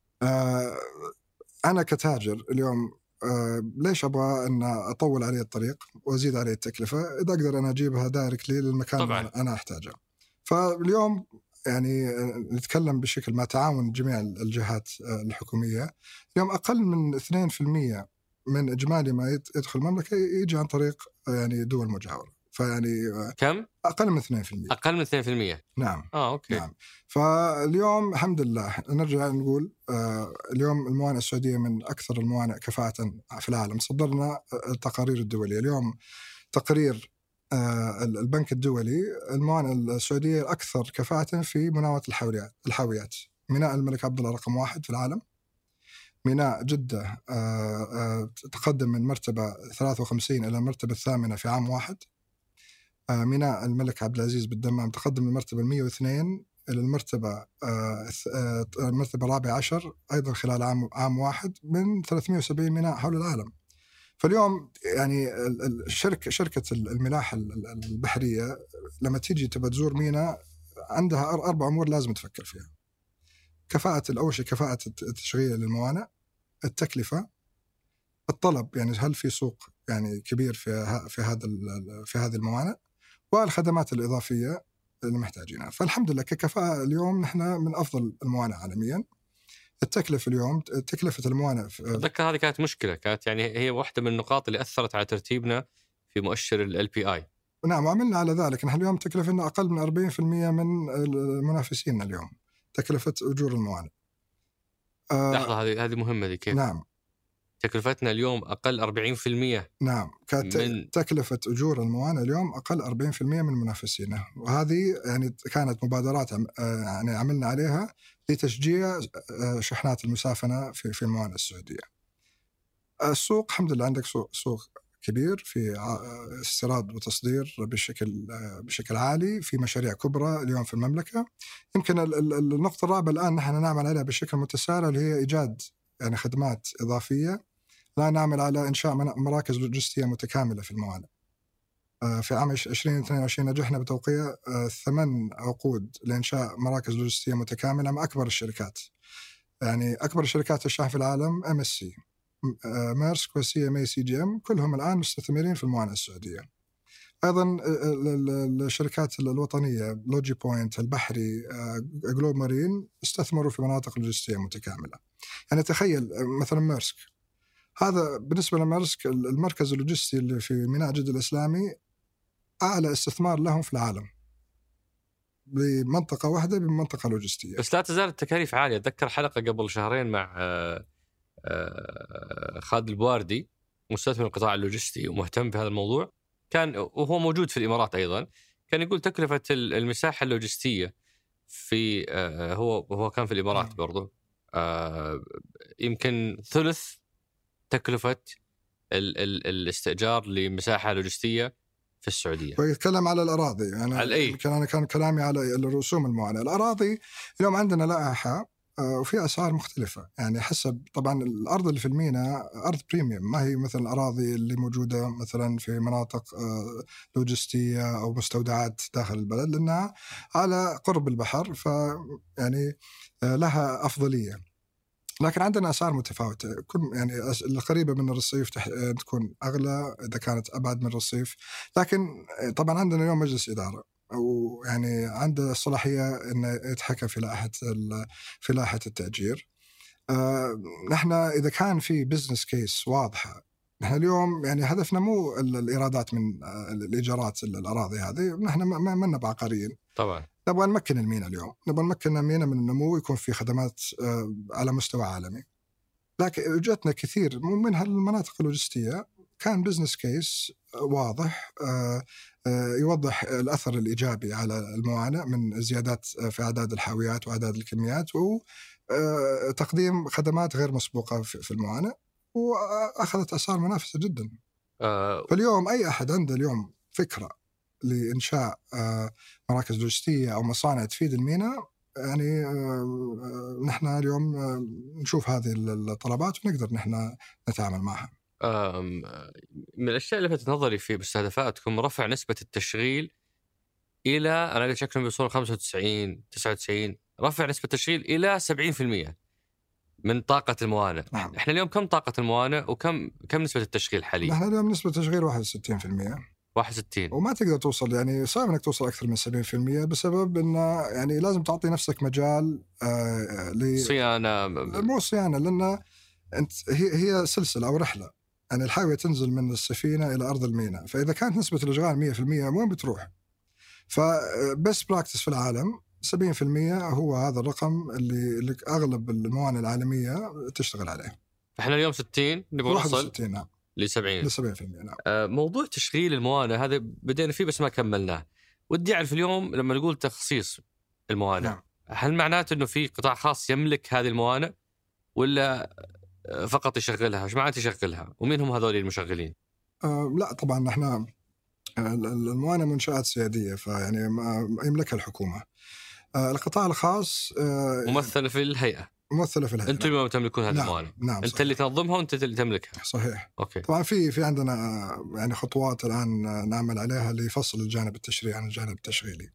أنا كتاجر اليوم ليش أبغى أن أطول عليه الطريق وأزيد عليه التكلفة إذا أقدر أنا أجيبها دايركتلي للمكان اللي أنا أحتاجه؟ فاليوم يعني نتكلم بشكل مع تعاون جميع الجهات الحكومية، اليوم أقل من 2% من إجمالي ما يدخل المملكة يجي عن طريق يعني دول مجاورة. فيعني كم؟ أقل من 2%. أقل من 2%. نعم. أوكي. نعم. فاليوم الحمد لله نرجع نقول اليوم الموانئ السعودية من أكثر الموانئ كفاءة في العالم. صدرنا التقارير الدولية اليوم، تقرير البنك الدولي، الموانئ السعودية أكثر كفاءة في مناوة الحاويات. ميناء الملك عبدالله رقم 1 في العالم. ميناء جدة تقدم من مرتبة 53 إلى المرتبة 8 في عام واحد. ميناء الملك عبد العزيز بالدمام تقدم من المرتبة 102 إلى المرتبة 14 أيضا خلال عام واحد، من 370 ميناء حول العالم. فاليوم يعني شركة الملاحة البحرية لما تيجي تبى تزور ميناء عندها 4 أمور لازم تفكر فيها. أول شيء كفاءة التشغيل للموانئ، التكلفة، الطلب، يعني هل في سوق يعني كبير في هذه الموانئ، والخدمات الإضافية اللي محتاجينها. فالحمد لله ككفاءة اليوم نحن من أفضل الموانئ عالميا. التكلفة اليوم، تكلفة الموانئ أتذكر هذه كانت مشكلة، كانت يعني هي واحدة من النقاط اللي أثرت على ترتيبنا في مؤشر LPI. نعم، وعملنا على ذلك. نحن اليوم تكلفتنا أقل من 40% من المنافسين اليوم، تكلفة أجور الموانئ. لحظة، هذه مهمة دي كيف؟ نعم، تكلفتنا اليوم أقل 40%. نعم، تكلفة أجور الموانئ اليوم أقل 40% من منافسينا، وهذه يعني كانت مبادرات يعني عملنا عليها لتشجيع شحنات المسافنة في الموانئ السعودية. السوق الحمد لله عندك سوق كبير في استيراد وتصدير بشكل عالي، في مشاريع كبرى اليوم في المملكة. يمكن النقطة الرابعة الآن نحن نعمل عليها بشكل متسارع، اللي هي إيجاد يعني خدمات إضافية. لا نعمل على إنشاء مراكز لوجستية متكاملة في الموانئ. في عام 2022 نجحنا بتوقيع 8 عقود لإنشاء مراكز لوجستية متكاملة مع أكبر الشركات. يعني أكبر شركات الشحن في العالم MSC، ميرسك وCMA CGM، كلهم الآن مستثمرين في الموانئ السعودية. أيضا الشركات الوطنية لوجي بوينت، البحري، جلوب مارين استثمروا في مناطق لوجستية متكاملة. يعني تخيل مثلا ميرسك، هذا بالنسبة لميرسك المركز اللوجستي اللي في ميناء جدة الإسلامي أعلى استثمار لهم في العالم بمنطقة واحدة بمنطقة لوجستية. بس لا تزال التكاليف عالية. أتذكر حلقة قبل شهرين مع خالد البواردي، مستثمر القطاع اللوجستي ومهتم بهذا الموضوع، كان وهو موجود في الإمارات أيضا، كان يقول تكلفة المساحة اللوجستية في هو كان في الإمارات برضو يمكن ثلث تكلفة الاستئجار لمساحة لوجستية في السعودية. ويتكلم على الأراضي، يعني أنا كان كلامي على الرسوم المعاناة. الأراضي اليوم عندنا لائحة وفي أسعار مختلفة، يعني حسب طبعا الأرض اللي في الميناء أرض بريميوم، ما هي مثل الأراضي اللي موجودة مثلا في مناطق لوجستية أو مستودعات داخل البلد، لأنها على قرب البحر فيعني لها أفضلية. لكن عندنا أسعار متفاوتة، يعني القريبة من الرصيف تكون أغلى إذا كانت أبعد من الرصيف. لكن طبعا عندنا اليوم مجلس إدارة أو يعني عنده الصلاحية أن يتحكم في لائحة التأجير. نحن إذا كان في بزنس كيس واضحة، نحن اليوم يعني هدفنا مو الإيرادات من الإيجارات الأراضي هذه، نحن ما نبقى عقاريين طبعا. نبغى نمكن المينا اليوم، نبغى نمكن المينا من النمو، يكون في خدمات على مستوى عالمي. لكن جاتنا كثير من هالمناطق اللوجستية كان بزنس كيس واضح يوضح الأثر الإيجابي على الموانئ من زيادات في أعداد الحاويات وأعداد الكميات وتقديم خدمات غير مسبوقة في الموانئ، وأخذت أسعار منافسة جدا. فاليوم أي أحد عنده اليوم فكرة لإنشاء مراكز لوجستية أو مصانع تفيد الميناء، يعني نحن اليوم نشوف هذه الطلبات ونقدر نحن نتعامل معها. من الأشياء اللي لفتت نظري في مستهدفاتكم رفع نسبة التشغيل إلى، أنا قلت شكلهم بيوصلون 95-99، رفع نسبة التشغيل إلى 70% من طاقة الموانئ. نعم. إحنا اليوم كم طاقة الموانئ وكم نسبة التشغيل حاليا؟ نحن اليوم نسبة التشغيل 61%. 61. وما تقدر توصل، يعني صعب انك توصل اكثر من 70% بسبب انه يعني لازم تعطي نفسك مجال صيانه. مو صيانه، لان انت هي سلسله او رحله، يعني الحاويه تنزل من السفينه الى ارض الميناء، فاذا كانت نسبه الاشغال 100% وين بتروح؟ فبس براكتس في العالم 70% هو هذا الرقم اللي اغلب الموانئ العالميه تشتغل عليه. فاحنا اليوم 60 نبغى نوصل 61. نعم. ل 70. نعم. موضوع تشغيل الموانئ هذا بدينا فيه بس ما كملناه. ودي أعرف اليوم لما نقول تخصيص الموانئ، نعم. هل معناته إنه في قطاع خاص يملك هذه الموانئ ولا فقط يشغلها؟ إيش معناته يشغلها؟ ومين هم هذول المشغلين؟ لا طبعا نحن الموانئ منشآت سيادية، فيعني ما يملكها الحكومة. القطاع الخاص ممثل في الهيئة. ممثلة في الهيئة. أنتم اللي تملكون هذه الموانئ. نعم. أنت اللي تنظمها وأنت اللي تملكها. صحيح. أوكي. طبعا في عندنا يعني خطوات الآن نعمل عليها ليفصل الجانب التشريعي عن الجانب التشغيلي.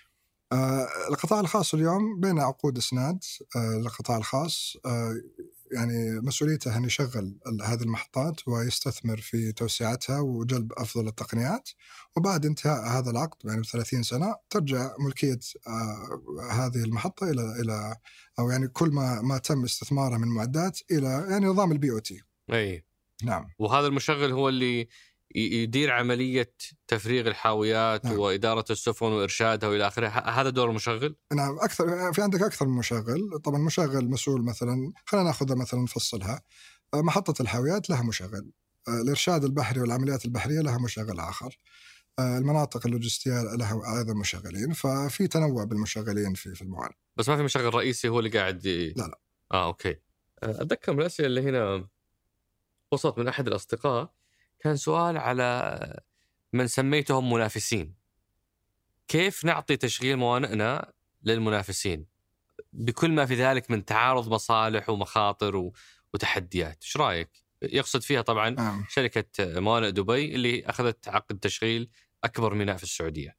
القطاع الخاص اليوم بين عقود إسناد للقطاع الخاص، يعني مسؤوليته أن يشغل هذه المحطات ويستثمر في توسعتها وجلب أفضل التقنيات، وبعد انتهاء هذا العقد يعني 30 سنة ترجع ملكية هذه المحطة إلى أو يعني كل ما تم استثمارها من معدات إلى يعني نظام الBOT. أي. نعم. وهذا المشغل هو اللي يدير عملية تفريغ الحاويات. نعم. وإدارة السفن وإرشادها وإلى آخره. هذا دور المشغل؟ نعم. في عندك أكثر من مشغل. طبعا مشغل مسؤول، مثلا خلينا نأخذها مثلا نفصلها. محطة الحاويات لها مشغل، الإرشاد البحري والعمليات البحرية لها مشغل آخر، المناطق اللوجستية لها أيضا مشغلين، ففي تنوع بالمشغلين في الموانئ. بس ما في مشغل رئيسي هو اللي قاعد لا. أوكي. أتذكر من الأسئلة اللي هنا وصلت من أحد الأصدقاء كان سؤال على من سميتهم منافسين. كيف نعطي تشغيل موانئنا للمنافسين بكل ما في ذلك من تعارض مصالح ومخاطر وتحديات؟ ايش رايك؟ يقصد فيها طبعا شركة موانئ دبي اللي أخذت عقد تشغيل أكبر ميناء في السعودية.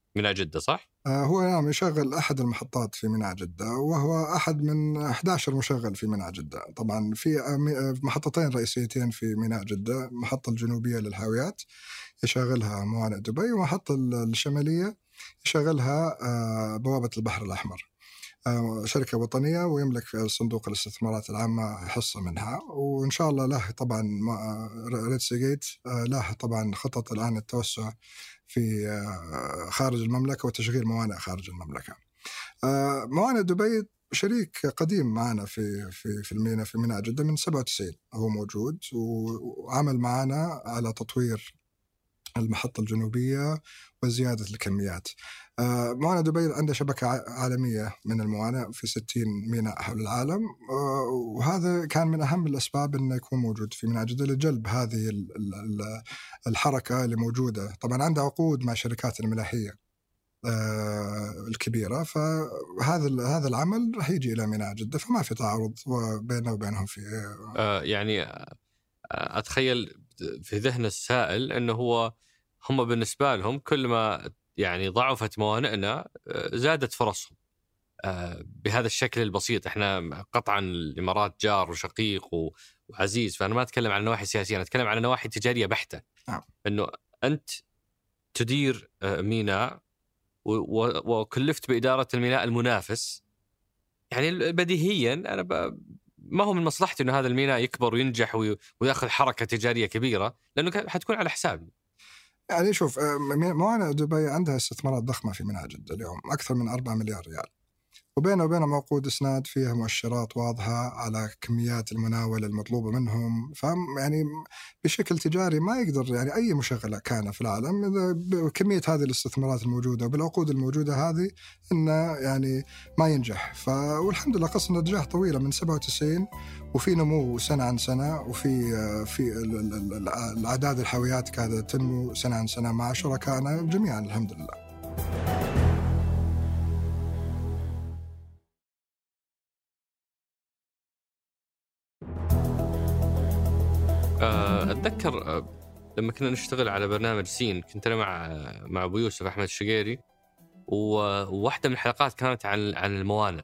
ميناء جدة صح؟ هو نعم يشغل أحد المحطات في ميناء جدة، وهو أحد من 11 مشغل في ميناء جدة. طبعا في محطتين رئيسيتين في ميناء جدة، المحطة الجنوبية للحاويات يشغلها موانئ دبي، ومحطة الشمالية يشغلها بوابة البحر الأحمر، شركة وطنية ويملك في صندوق الاستثمارات العامة حصة منها. وإن شاء الله له طبعا ريد سي جيت له طبعا خطط الآن التوسع في خارج المملكة وتشغيل موانئ خارج المملكة. موانئ دبي شريك قديم معنا في الميناء، في ميناء جدة من 97 هو موجود، وعمل معنا على تطوير المحطة الجنوبية وزيادة الكميات. موانئ دبي عندها شبكة عالمية من الموانئ في 60 ميناء حول العالم، وهذا كان من أهم الأسباب أنه يكون موجود في ميناء جدة لجلب هذه الحركة اللي موجودة. طبعا عندها عقود مع شركات الملاحية الكبيرة، فهذا العمل راح يجي إلى ميناء جدة، فما في تعارض بيننا وبينهم في يعني أتخيل في ذهن السائل أنه هم بالنسبة لهم كل ما يعني ضعفت موانئنا زادت فرصهم بهذا الشكل البسيط. احنا قطعا الإمارات جار وشقيق وعزيز، فأنا ما أتكلم عن نواحي سياسية، أنا أتكلم عن نواحي تجارية بحتة. أنه أنت تدير ميناء وكلفت بإدارة الميناء المنافس، يعني بديهيا أنا ما هو من مصلحتي أنه هذا الميناء يكبر وينجح ويأخذ حركة تجارية كبيرة، لأنه حتكون على حسابي. يعني شوف، موانئ دبي عندها استثمارات ضخمة في ميناء جدة اليوم، أكثر من 4 مليار ريال، وبينه وبينهم عقود إسناد فيها مؤشرات واضحة على كميات المناولة المطلوبة منهم. يعني بشكل تجاري ما يقدر يعني أي مشغل كان في العالم بكمية هذه الاستثمارات الموجودة وبالعقود الموجودة هذه إنه يعني ما ينجح. والحمد لله قصة نجاح طويلة من 97، وفي نمو سنة عن سنة، وفي الأعداد الحاويات قاعدة تنمو سنة عن سنة مع شركائنا جميعا الحمد لله. أتذكر لما كنا نشتغل على برنامج سين، كنت أنا مع أبو يوسف أحمد الشقيري، وواحدة من الحلقات كانت عن الموانئ،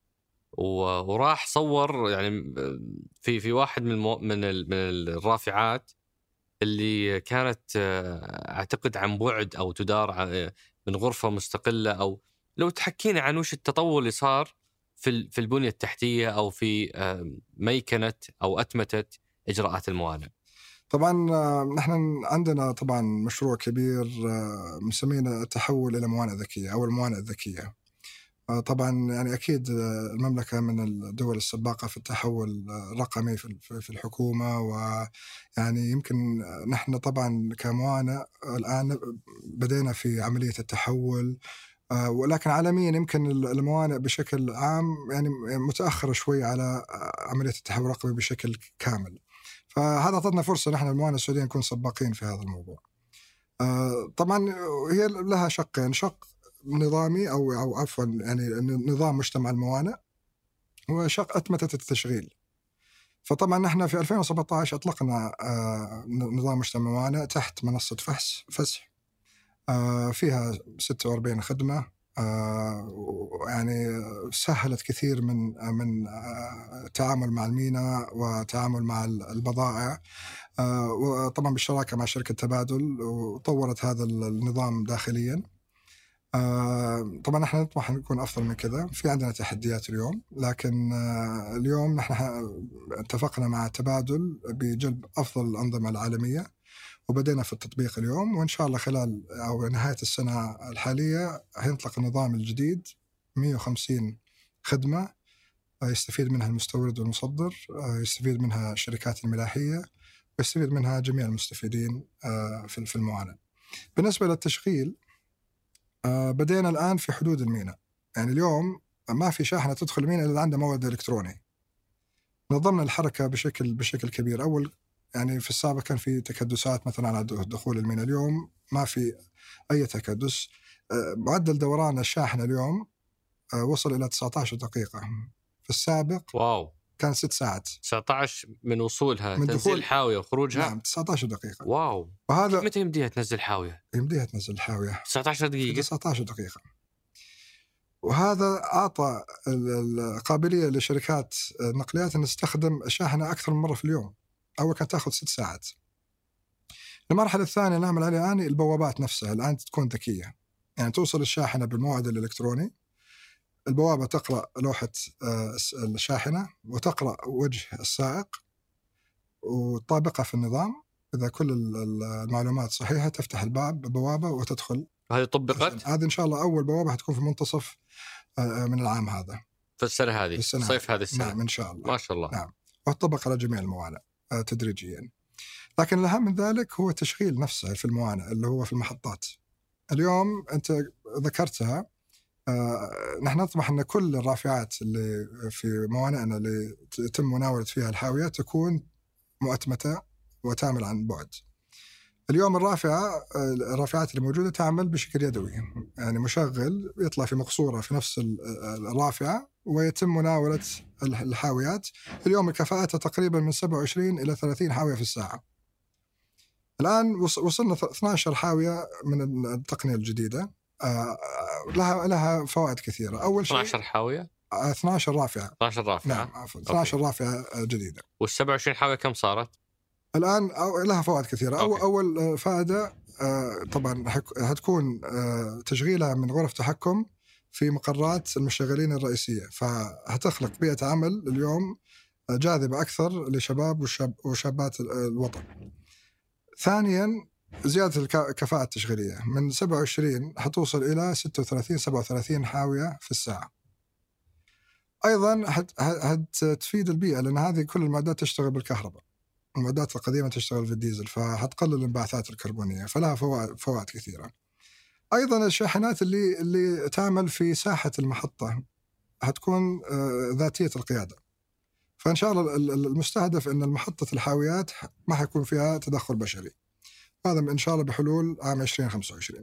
وراح صور يعني في واحد من الرافعات اللي كانت أعتقد عن بعد أو تدار من غرفة مستقلة. أو لو تحكينا عن وش التطور اللي صار في البنية التحتية أو في ميكنة أو أتمتة إجراءات الموانئ. طبعا نحن عندنا طبعا مشروع كبير مسمينه التحول إلى موانئ ذكية أو الموانئ الذكية. طبعا يعني أكيد المملكة من الدول السباقة في التحول الرقمي في الحكومة، ويعني يمكن نحن طبعا كموانئ الآن بدينا في عملية التحول، ولكن عالميا يمكن الموانئ بشكل عام يعني متأخرة شوي على عملية التحول الرقمي بشكل كامل. فهذا أعطتنا فرصة نحن الموانئ السعودية نكون سباقين في هذا الموضوع. طبعا هي لها شقين، شق نظامي أو عفوا يعني نظام مجتمع الموانئ، وشق أتمتة التشغيل. فطبعا نحن في 2017 أطلقنا نظام مجتمع الموانئ تحت منصة فسح فيها 46 خدمة، يعني سهلت كثير من التعامل مع الميناء وتعامل مع البضائع، وطبعا بالشراكة مع شركة تبادل، وطورت هذا النظام داخليا. طبعا نحن نطمح نكون أفضل من كذا، في عندنا تحديات اليوم، لكن اليوم نحن اتفقنا مع تبادل بجلب أفضل الأنظمة العالمية، وبدأنا في التطبيق اليوم، وإن شاء الله خلال أو نهاية السنة الحالية هينطلق النظام الجديد 150 خدمة يستفيد منها المستورد والمصدر، يستفيد منها الشركات الملاحية، ويستفيد منها جميع المستفيدين في الموانئ. بالنسبة للتشغيل بدأنا الآن في حدود الميناء، يعني اليوم ما في شاحنة تدخل الميناء إلا عنده مورد إلكتروني. نظمنا الحركة بشكل كبير. أول يعني في السابق كان في تكدسات مثلا على دخول الميناء، اليوم ما في أي تكدس. معدل دوران الشاحنة اليوم وصل إلى 19 دقيقة، في السابق واو كان 6 ساعات. 19 من وصولها من تنزيل دخول الحاوية وخروجها. نعم 19 دقيقة. واو. وهذا متى يمديها تنزل الحاوية؟ يمديها تنزل الحاوية 19 دقيقة. 19 دقيقة. وهذا أعطى القابلية لشركات النقليات أن تستخدم الشاحنة أكثر من مرة في اليوم. أول كانت تأخذ 6 ساعات. المرحلة الثانية نعمل عليها الآن البوابات نفسها الآن تكون ذكية، يعني توصل الشاحنة بالموعد الإلكتروني، البوابة تقرأ لوحة الشاحنة وتقرأ وجه السائق وتطابقها في النظام. إذا كل المعلومات صحيحة تفتح البوابة وتدخل. هذه طبقت؟ هذه إن شاء الله أول بوابة هتكون في منتصف من العام هذا، في السنة هذه، صيف هذه السنة. نعم إن شاء الله. ما شاء الله. نعم. وتطبق على جميع الموانئ تدريجيا. لكن الأهم من ذلك هو تشغيل نفسه في الموانئ اللي هو في المحطات. اليوم أنت ذكرتها، نحن نطمح أن كل الرافعات اللي في موانئنا اللي يتم مناولة فيها الحاوية تكون مؤتمتة وتعمل عن بعد. اليوم الرافعات اللي موجودة تعمل بشكل يدوي، يعني مشغل يطلع في مقصورة في نفس الرافعة ويتم مناولة الحاويات. اليوم الكفاءة تقريبا من 27 إلى 30 حاوية في الساعة. الآن وصلنا 12 حاوية من التقنية الجديدة، لها فوائد كثيرة. أول شيء 12 حاوية 12 رافعة. 12 رافعة. نعم عفوا 12 رافعة جديدة. وال27 حاوية كم صارت؟ الآن لها فوائد كثيرة. أول فائدة طبعا هتكون تشغيلها من غرف تحكم في مقرات المشغلين الرئيسية، فهتخلق بيئة عمل اليوم جاذبة أكثر لشباب وشابات الوطن. ثانيا زيادة الكفاءة التشغيلية من 27 حتوصل إلى 36-37 حاوية في الساعة. أيضا هتفيد البيئة لأن هذه كل المعدات تشتغل بالكهرباء، المعدات القديمة تشتغل في الديزل، فهتقلل الانبعاثات الكربونية، فلها فوائد كثيرة. أيضا الشاحنات اللي تعمل في ساحة المحطة هتكون ذاتية القيادة، فإن شاء الله المستهدف أن المحطة الحاويات ما حيكون فيها تدخل بشري، هذا إن شاء الله بحلول عام 2025.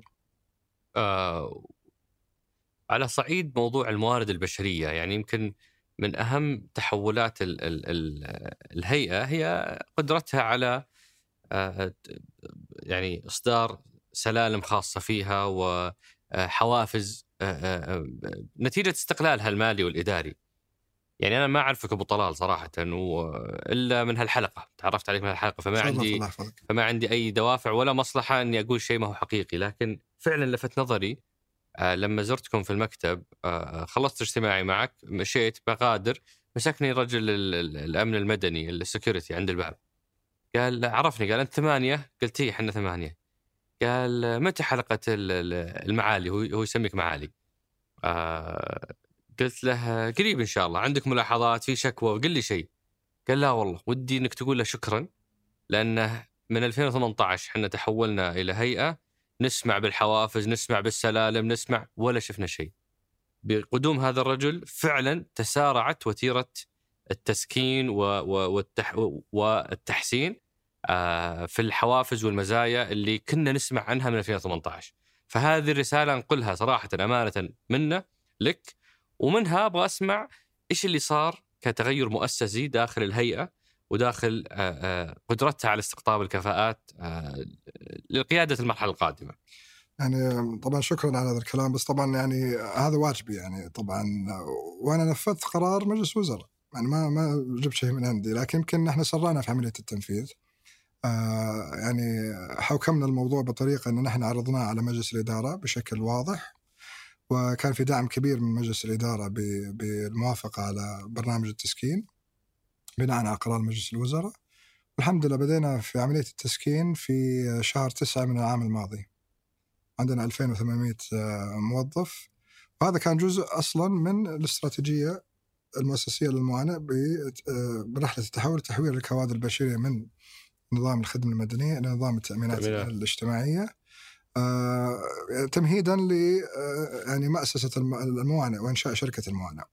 على صعيد موضوع الموارد البشرية، يعني يمكن من أهم تحولات الهيئة هي قدرتها على يعني إصدار سلالم خاصة فيها وحوافز نتيجة استقلالها المالي والإداري. يعني أنا ما أعرفك أبو طلال صراحة إلا من هالحلقة، تعرفت عليك من هالحلقة، فما عندي أي دوافع ولا مصلحة أني أقول شيء ما هو حقيقي. لكن فعلا لفت نظري لما زرتكم في المكتب، خلصت اجتماعي معك، مشيت بغادر، مسكني رجل الأمن المدني السكيورتي عند الباب، قال عرفني، قال أنت 8؟ قلت إيه حنا 8. قال متى حلقة المعالي؟ هو يسميك معالي. قلت له قريب إن شاء الله، عندك ملاحظات في شكوى قل لي شيء؟ قال لا والله ودي إنك تقول له شكرا، لأنه من 2018 حنا تحولنا إلى هيئة نسمع بالحوافز، نسمع بالسلالم، نسمع ولا شفنا شيء. بقدوم هذا الرجل فعلا تسارعت وتيرة التسكين والتحسين في الحوافز والمزايا اللي كنا نسمع عنها من 2018. فهذه الرسالة أنقلها صراحة أمانة منا لك، ومنها أبغى أسمع إيش اللي صار كتغير مؤسسي داخل الهيئة وداخل قدرتها على استقطاب الكفاءات لقيادة المرحلة القادمة. يعني طبعا شكرا على هذا الكلام، بس طبعا يعني هذا واجبي يعني طبعا، وأنا نفذت قرار مجلس وزراء، يعني ما جبت شيء من عندي، لكن يمكن نحن سرعنا في عملية التنفيذ. يعني حوكمنا الموضوع بطريقة أن نحن عرضناه على مجلس الإدارة بشكل واضح، وكان في دعم كبير من مجلس الإدارة بالموافقة على برنامج التسكين بناء على قرار مجلس الوزراء. الحمد لله بدينا في عملية التسكين في شهر 9 من العام الماضي، عندنا 2800 موظف، وهذا كان جزء أصلا من الاستراتيجية المؤسسية للموانئ برحلة تحويل الكوادر البشرية من نظام الخدمة المدنية إلى نظام التأمينات الاجتماعية، تمهيدا ل يعني مؤسسة الموانئ وإنشاء شركة الموانئ.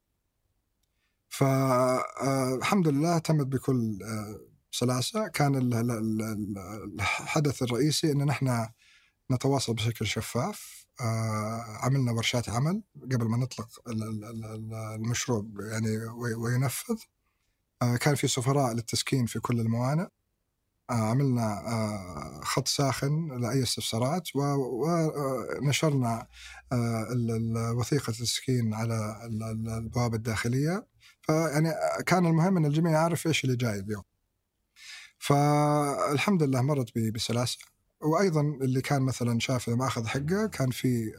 فالحمد لله تمت بكل سلاسة. كان الحدث الرئيسي أن نحن نتواصل بشكل شفاف. عملنا ورشات عمل قبل ما نطلق المشروع يعني وينفذ. كان في سفراء للتسكين في كل الموانئ. عملنا خط ساخن لأي استفسارات، ونشرنا وثيقة التسكين على البوابة الداخلية. فيعني كان المهم أن الجميع يعرف إيش اللي جاي اليوم. فالحمد لله مرت بسلاسة. وأيضا اللي كان مثلا شاف ما أخذ حقه، كان في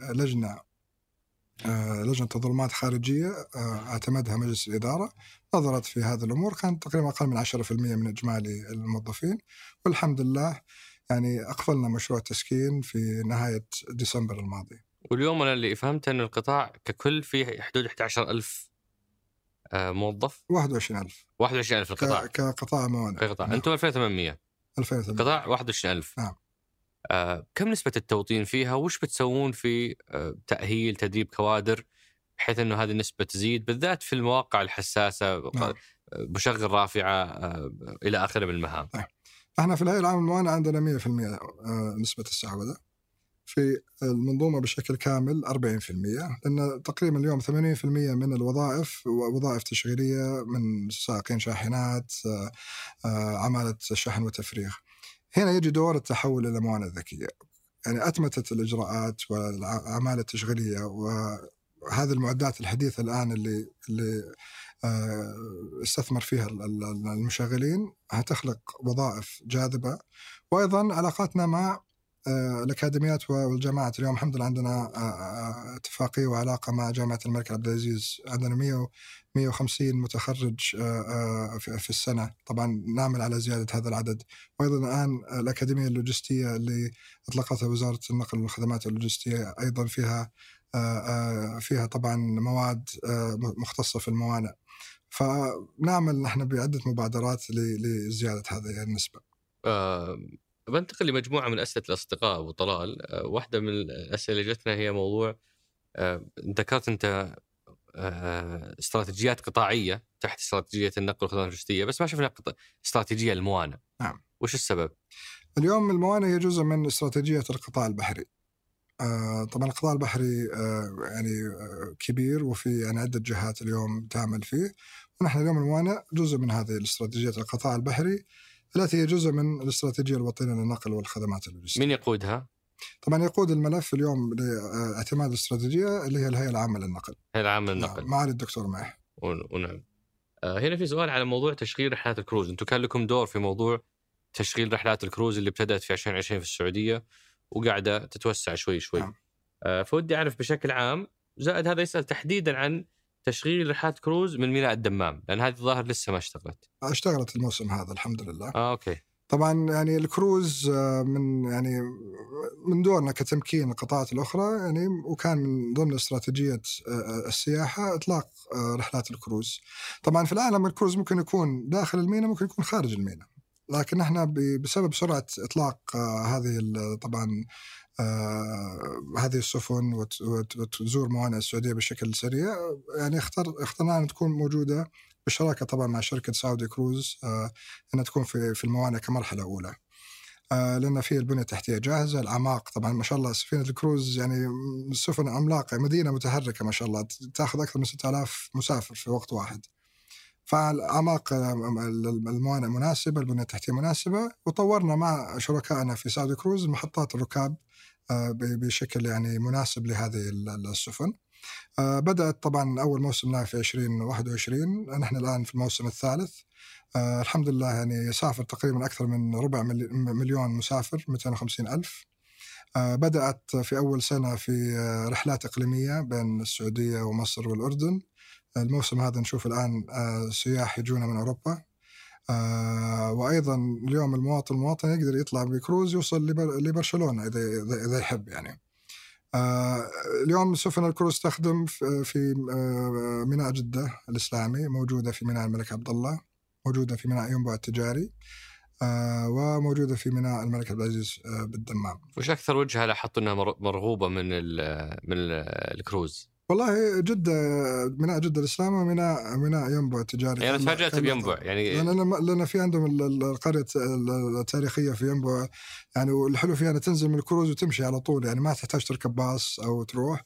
لجنة تظلمات خارجية اعتمدها مجلس الإدارة، نظرت في هذه الأمور. كان تقريبا أقل من 10% من إجمالي الموظفين، والحمد لله يعني أقفلنا مشروع التسكين في نهاية ديسمبر الماضي. واليوم أنا اللي فهمت أن القطاع ككل فيه حدود 11,000 موظف. 21,000 القطاع كقطاع موانئ. كقطاع. أنتم 2800 قطاع 21,000. نعم. كم نسبة التوطين فيها؟ وش بتسوون في تأهيل تدريب كوادر بحيث أنه هذه النسبة تزيد، بالذات في المواقع الحساسة؟ نعم. مشغل رافعة إلى آخره من المهام. احنا في الهيئة العامة للموانئ عندنا 100% نسبة السعودة. في المنظومة بشكل كامل 40%، لأن تقريبا اليوم 80% من الوظائف وظائف تشغيلية، من سائقين شاحنات، عمالة شحن وتفريغ. هنا يجي دور التحول إلى موانئ ذكية، يعني أتمتت الإجراءات والأعمال التشغيلية وهذه المعدات الحديثة الآن اللي استثمر فيها المشغلين هتخلق وظائف جاذبة. وأيضا علاقاتنا مع الأكاديميات والجامعات. اليوم الحمد لله عندنا اتفاقية وعلاقة مع جامعة الملك عبد العزيز، عندنا 150 متخرج في السنة. طبعا نعمل على زيادة هذا العدد. وأيضا الآن الأكاديمية اللوجستية اللي أطلقتها وزارة النقل والخدمات اللوجستية أيضا فيها طبعا مواد مختصة في الموانئ. فنعمل نحن بعدة مبادرات لزيادة هذه النسبة. بنتقل لمجموعة من أسئلة الأصدقاء أبو طلال. واحدة من الأسئلة اللي جتنا هي موضوع ذكرت أنت استراتيجيات قطاعية تحت استراتيجية النقل والخدمات اللوجستية، بس ما شفنا استراتيجية الموانئ. نعم. وش السبب؟ اليوم الموانئ هي جزء من استراتيجية القطاع البحري. طبعا القطاع البحري يعني كبير، وفي يعني عدة جهات اليوم تعمل فيه، ونحن اليوم الموانئ جزء من هذه الاستراتيجية القطاع البحري التي هي جزء من الاستراتيجية الوطنية للنقل والخدمات اللوجستية. من يقودها؟ طبعا يقود الملف اليوم لاعتماد الاستراتيجية اللي هي الهيئة العامة للنقل. الهيئة العامة للنقل. معالي الدكتور ماح. ونعم. هنا في سؤال على موضوع تشغيل رحلات الكروز. أنتم كان لكم دور في موضوع تشغيل رحلات الكروز اللي ابتدأت في 2020 في السعودية وقاعدة تتوسع شوي. نعم. فودي أعرف بشكل عام، زائد هذا يسأل تحديدا عن تشغيل رحلات كروز من ميناء الدمام، لأن هذه الظاهر لسه ما اشتغلت الموسم هذا الحمد لله. أوكي. طبعا يعني الكروز من دورنا كتمكين القطاعات الأخرى يعني، وكان من ضمن استراتيجية السياحة إطلاق رحلات الكروز. طبعا في العالم الكروز ممكن يكون داخل الميناء، ممكن يكون خارج الميناء، لكن احنا بسبب سرعة إطلاق هذه طبعا هذه السفن وتزور موانئ السعودية بشكل سريع، يعني اخترنا أن تكون موجودة بالشراكة طبعا مع شركة سعودي كروز، أنها تكون في الموانئ كمرحلة أولى، لأن في البنية التحتية جاهزة. الأعماق طبعا ما شاء الله سفينة الكروز يعني السفن عملاقة، مدينة متحركة ما شاء الله، تأخذ أكثر من 6000 مسافر في وقت واحد. فالأعماق الموانئ مناسبة، البنية التحتية مناسبة. وطورنا مع شركائنا في سعودي كروز محطات الركاب بشكل يعني مناسب لهذه السفن. بدأت طبعا أول موسم لها في 2021، نحن الآن في الموسم الثالث. الحمد لله يعني يسافر تقريبا أكثر من 400,000 مسافر، 250,000. بدأت في أول سنة في رحلات إقليمية بين السعودية ومصر والأردن. الموسم هذا نشوف الآن سياح يجونا من أوروبا. وأيضا اليوم المواطن يقدر يطلع بكروز يوصل لبرشلونة إذا يحب يعني. اليوم سفن الكروز تخدم في ميناء جدة الإسلامي، موجودة في ميناء الملك عبد الله، موجودة في ميناء ينبع التجاري، وموجودة في ميناء الملك عبد العزيز بالدمام. وش أكثر وجهة لاحظت أنها مرغوبة من الكروز؟ والله جدة، ميناء جدة الإسلام وميناء ينبع التجاري. يعني أنا تفاجأت بينبع يعني لأن في عندهم القرية التاريخية في ينبع يعني، والحلو فيها أن تنزل من الكروز وتمشي على طول، يعني ما تحتاج تركب باص أو تروح.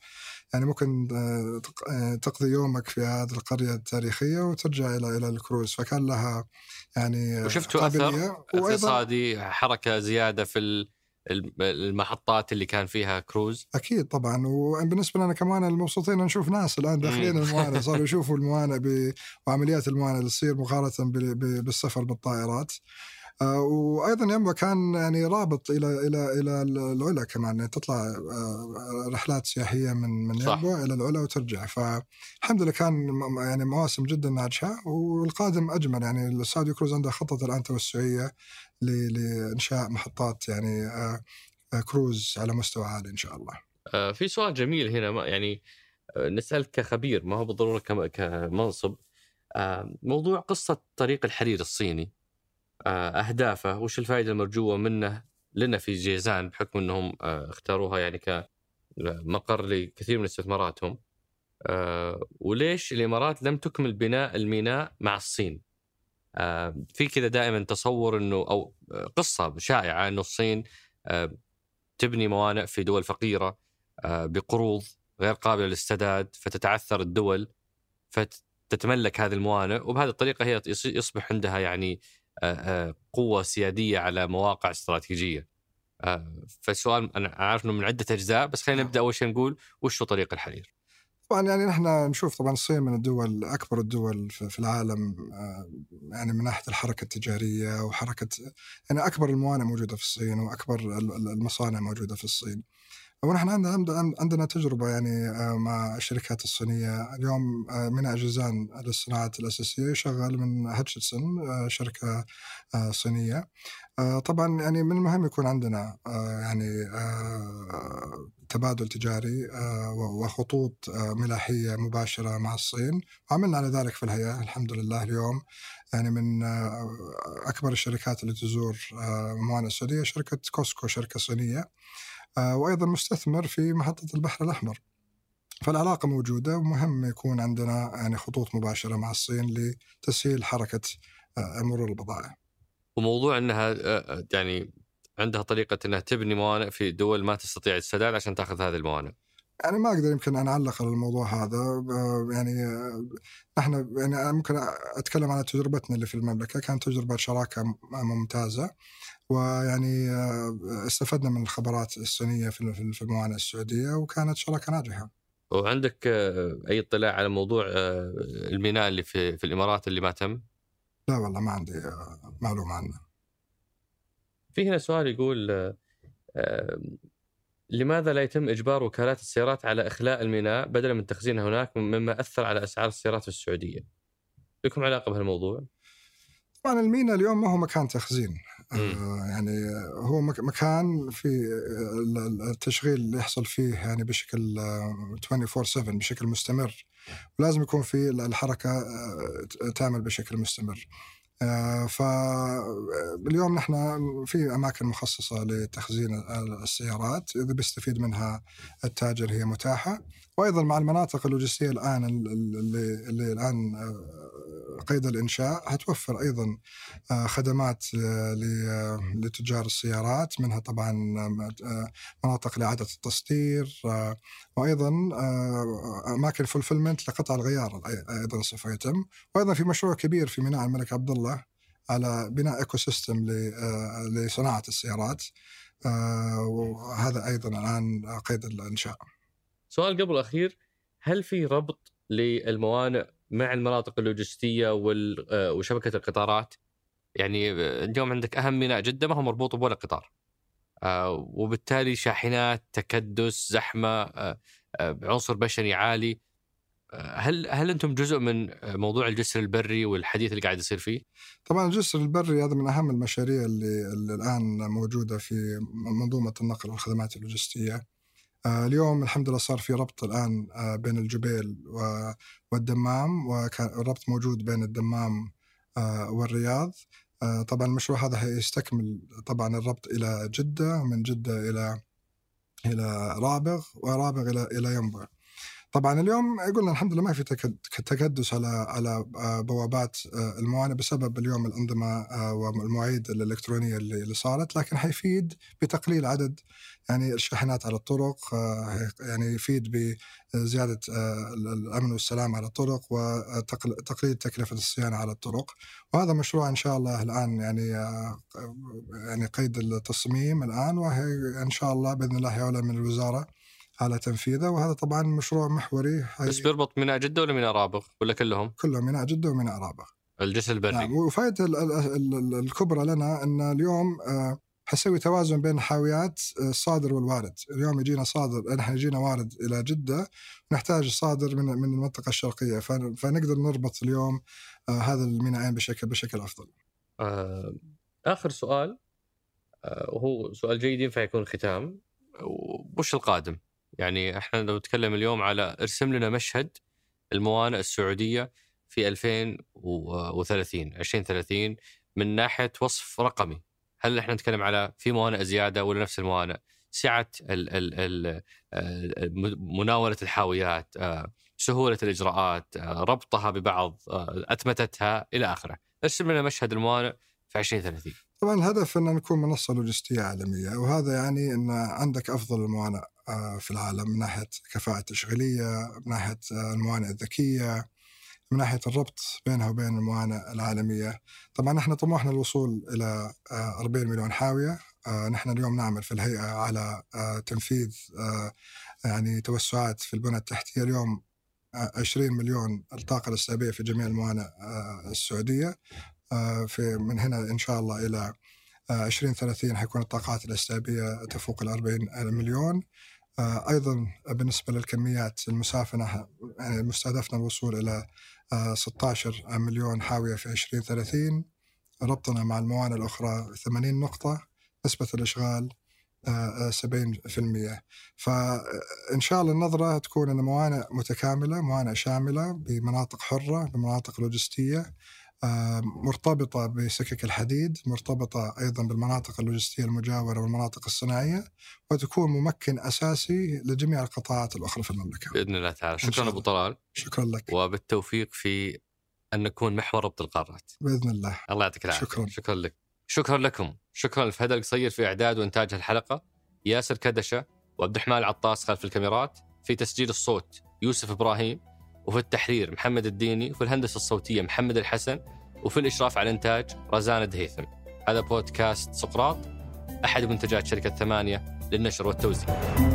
يعني ممكن تقضي يومك في هذه القرية التاريخية وترجع إلى الكروز، فكان لها يعني وشفتوا أثر اقتصادي، حركة زيادة في المحطات اللي كان فيها كروز؟ أكيد طبعا. وبالنسبة لنا كمان المبسوطين نشوف ناس الآن داخلين الموانئ، صاروا يشوفوا الموانئ وعمليات الموانئ اللي تصير مقارنة بالسفر بالطائرات. وأيضا ينبع كان يعني رابط إلى العلا كمان، يعني تطلع رحلات سياحية من ينبع إلى العلا وترجع. فالحمد لله كان يعني مواسم جدا ناجحة، والقادم أجمل. يعني السعودي كروز عنده خطة الآن توسعية لإنشاء محطات يعني كروز على مستوى عالي إن شاء الله. في سؤال جميل هنا، يعني نسألك كخبير، ما هو بالضرورة كمنصب. موضوع قصة طريق الحرير الصيني، أهدافه وش الفائدة المرجوة منه لنا في جيزان، بحكم أنهم اختاروها يعني كمقر لكثير من استثماراتهم، وليش الإمارات لم تكمل بناء الميناء مع الصين؟ في كذا دائما تصور أنه، أو قصة شائعة أنه الصين تبني موانئ في دول فقيرة بقروض غير قابلة للسداد، فتتعثر الدول فتتملك هذه الموانئ، وبهذه الطريقة هي يصبح عندها يعني قوة سيادية على مواقع استراتيجية. فالسؤال أنا عارف أنه من عدة أجزاء، بس خلينا نبدأ أول شيء نقول وش هو طريق الحرير. طبعا يعني نحن نشوف طبعا الصين من الدول أكبر الدول في العالم، يعني من ناحية الحركة التجارية وحركة، يعني أكبر الموانئ موجودة في الصين وأكبر المصانع موجودة في الصين. ونحن عندنا تجربة يعني مع الشركات الصينية. اليوم ميناء جيزان للصناعات الأساسية شغال من هاتشسون، شركة صينية. طبعا يعني من المهم يكون عندنا يعني تبادل تجاري وخطوط ملاحية مباشرة مع الصين، وعملنا على ذلك في الهيئة الحمد لله. اليوم يعني من أكبر الشركات اللي تزور موانئ السعودية شركة كوسكو، شركة صينية، وأيضا مستثمر في محطة البحر الأحمر. فالعلاقة موجودة، ومهم يكون عندنا يعني خطوط مباشرة مع الصين لتسهيل حركة مرور البضائع. وموضوع أنها يعني عندها طريقة أنها تبني موانئ في دول ما تستطيع السداد عشان تأخذ هذه الموانئ. يعني ما أقدر يمكن أن أعلق على الموضوع هذا. يعني نحن يعني ممكن أتكلم عن تجربتنا اللي في المملكة، كانت تجربة شراكة ممتازة، ويعني استفدنا من الخبرات الصينية في الموانئ السعودية، وكانت شراكة ناجحة. وعندك أي اطلاع على موضوع الميناء اللي في الإمارات اللي ما تم؟ لا والله ما عندي معلومة عنه. في هنا سؤال يقول لماذا لا يتم إجبار وكالات السيارات على إخلاء الميناء بدلا من تخزينها هناك، مما أثر على أسعار السيارات في السعودية؟ لكم علاقة بهالموضوع؟ طبعا الميناء اليوم ما هو مكان تخزين، يعني هو مكان في التشغيل اللي يحصل فيه يعني بشكل 24/7 بشكل مستمر، ولازم يكون في الحركة تعمل بشكل مستمر. فاليوم نحن في أماكن مخصصة لتخزين السيارات، إذا بيستفيد منها التاجر هي متاحة. وأيضا مع المناطق اللوجستية الآن اللي الآن قيد الإنشاء هتوفر أيضا خدمات لتجار السيارات، منها طبعا مناطق لإعادة التصدير، وأيضا أماكن فولفلمنت لقطع الغيار أيضا سوف يتم. وأيضا في مشروع كبير في ميناء الملك عبد الله على بناء إيكو سيستم لصناعة السيارات، وهذا أيضا الآن قيد الإنشاء. سؤال قبل الأخير، هل في ربط للموانئ مع المناطق اللوجستية وشبكة القطارات؟ يعني اليوم عندك أهم ميناء جدة ما هو مربوط بولا قطار، وبالتالي شاحنات، تكدس، زحمة، عنصر بشري عالي. هل أنتم جزء من موضوع الجسر البري والحديث اللي قاعد يصير فيه؟ طبعا الجسر البري هذا من أهم المشاريع اللي الآن موجودة في منظومة النقل والخدمات اللوجستية. اليوم الحمد لله صار في ربط الآن بين الجبيل والدمام، وكان الربط موجود بين الدمام والرياض. طبعا المشروع هذا هيستكمل طبعا الربط إلى جدة، من جدة إلى رابغ، ورابغ إلى ينبع. طبعا اليوم قلنا الحمد لله ما في تكدس على بوابات الموانئ بسبب اليوم الأنظمة والمواعيد الإلكترونية اللي صارت، لكن حيفيد بتقليل عدد يعني الشاحنات على الطرق، يعني يفيد بزيادة الأمن والسلام على الطرق وتقليل تكلفة الصيانة على الطرق. وهذا مشروع إن شاء الله الآن يعني قيد التصميم الآن، وهي إن شاء الله بإذن الله يعلن من الوزارة على تنفيذه. وهذا طبعا مشروع محوري. بس بيربط ميناء جدة ولا ميناء رابغ ولا كلهم؟ كلهم ميناء جدة وميناء رابغ، الجسر البري. نعم. وفائدة الكبرى لنا أن اليوم حسوي توازن بين حاويات الصادر والوارد. اليوم يجينا صادر، نحن يجينا وارد إلى جدة، نحتاج صادر من المنطقة الشرقية، فنقدر نربط اليوم هذا الميناءين بشكل أفضل. آخر سؤال وهو سؤال جيد ينفع يكون ختام، وش القادم؟ يعني احنا لو نتكلم اليوم على ارسم لنا مشهد الموانئ السعودية في 2030 من ناحية وصف رقمي. هل احنا نتكلم على في موانئ زيادة ولا نفس الموانئ؟ سعة مناولة الحاويات، سهولة الإجراءات، ربطها ببعض، أتمتتها إلى آخره. ارسم لنا مشهد الموانئ في 2030. طبعا الهدف أن نكون منصة لوجستية عالمية، وهذا يعني أن عندك أفضل الموانئ في العالم من ناحية كفاءة تشغيلية، من ناحية الموانئ الذكية، من ناحية الربط بينها وبين الموانئ العالمية. طبعا احنا طموحنا الوصول إلى 40 مليون حاوية. نحن اليوم نعمل في الهيئة على تنفيذ يعني توسعات في البنى التحتية. اليوم 20 مليون الطاقة الاستيعابية في جميع الموانئ السعودية. من هنا إن شاء الله إلى 2030 حيكون الطاقات الاستيعابية تفوق 40 مليون. أيضا بالنسبة للكميات المسافنة يعني مستهدفنا الوصول إلى 16 مليون حاوية في 2030. ربطنا مع الموانئ الأخرى 80 نقطة، نسبة الإشغال 70%. فإن شاء الله النظرة تكون أن موانئ متكاملة، موانئ شاملة بمناطق حرة، بمناطق لوجستية مرتبطة بسكك الحديد، مرتبطة أيضا بالمناطق اللوجستية المجاورة والمناطق الصناعية، وتكون ممكن أساسي لجميع القطاعات الأخرى في المملكة بإذن الله تعالى. شكرا أبو طلال. شكرا لك، وبالتوفيق في أن نكون محور ربط القارات بإذن الله. الله يعطيك العافية. شكرا لك. شكرا لكم. شكرا لفهد القصير في إعداد وإنتاج الحلقة، ياسر كدشة وعبد الرحمن العطاس خلف الكاميرات، في تسجيل الصوت يوسف إبراهيم، وفي التحرير محمد الديني، وفي الهندسة الصوتية محمد الحسن، وفي الإشراف على الإنتاج رزان الدهيثم. هذا بودكاست سقراط، أحد منتجات شركة 8 للنشر والتوزيع.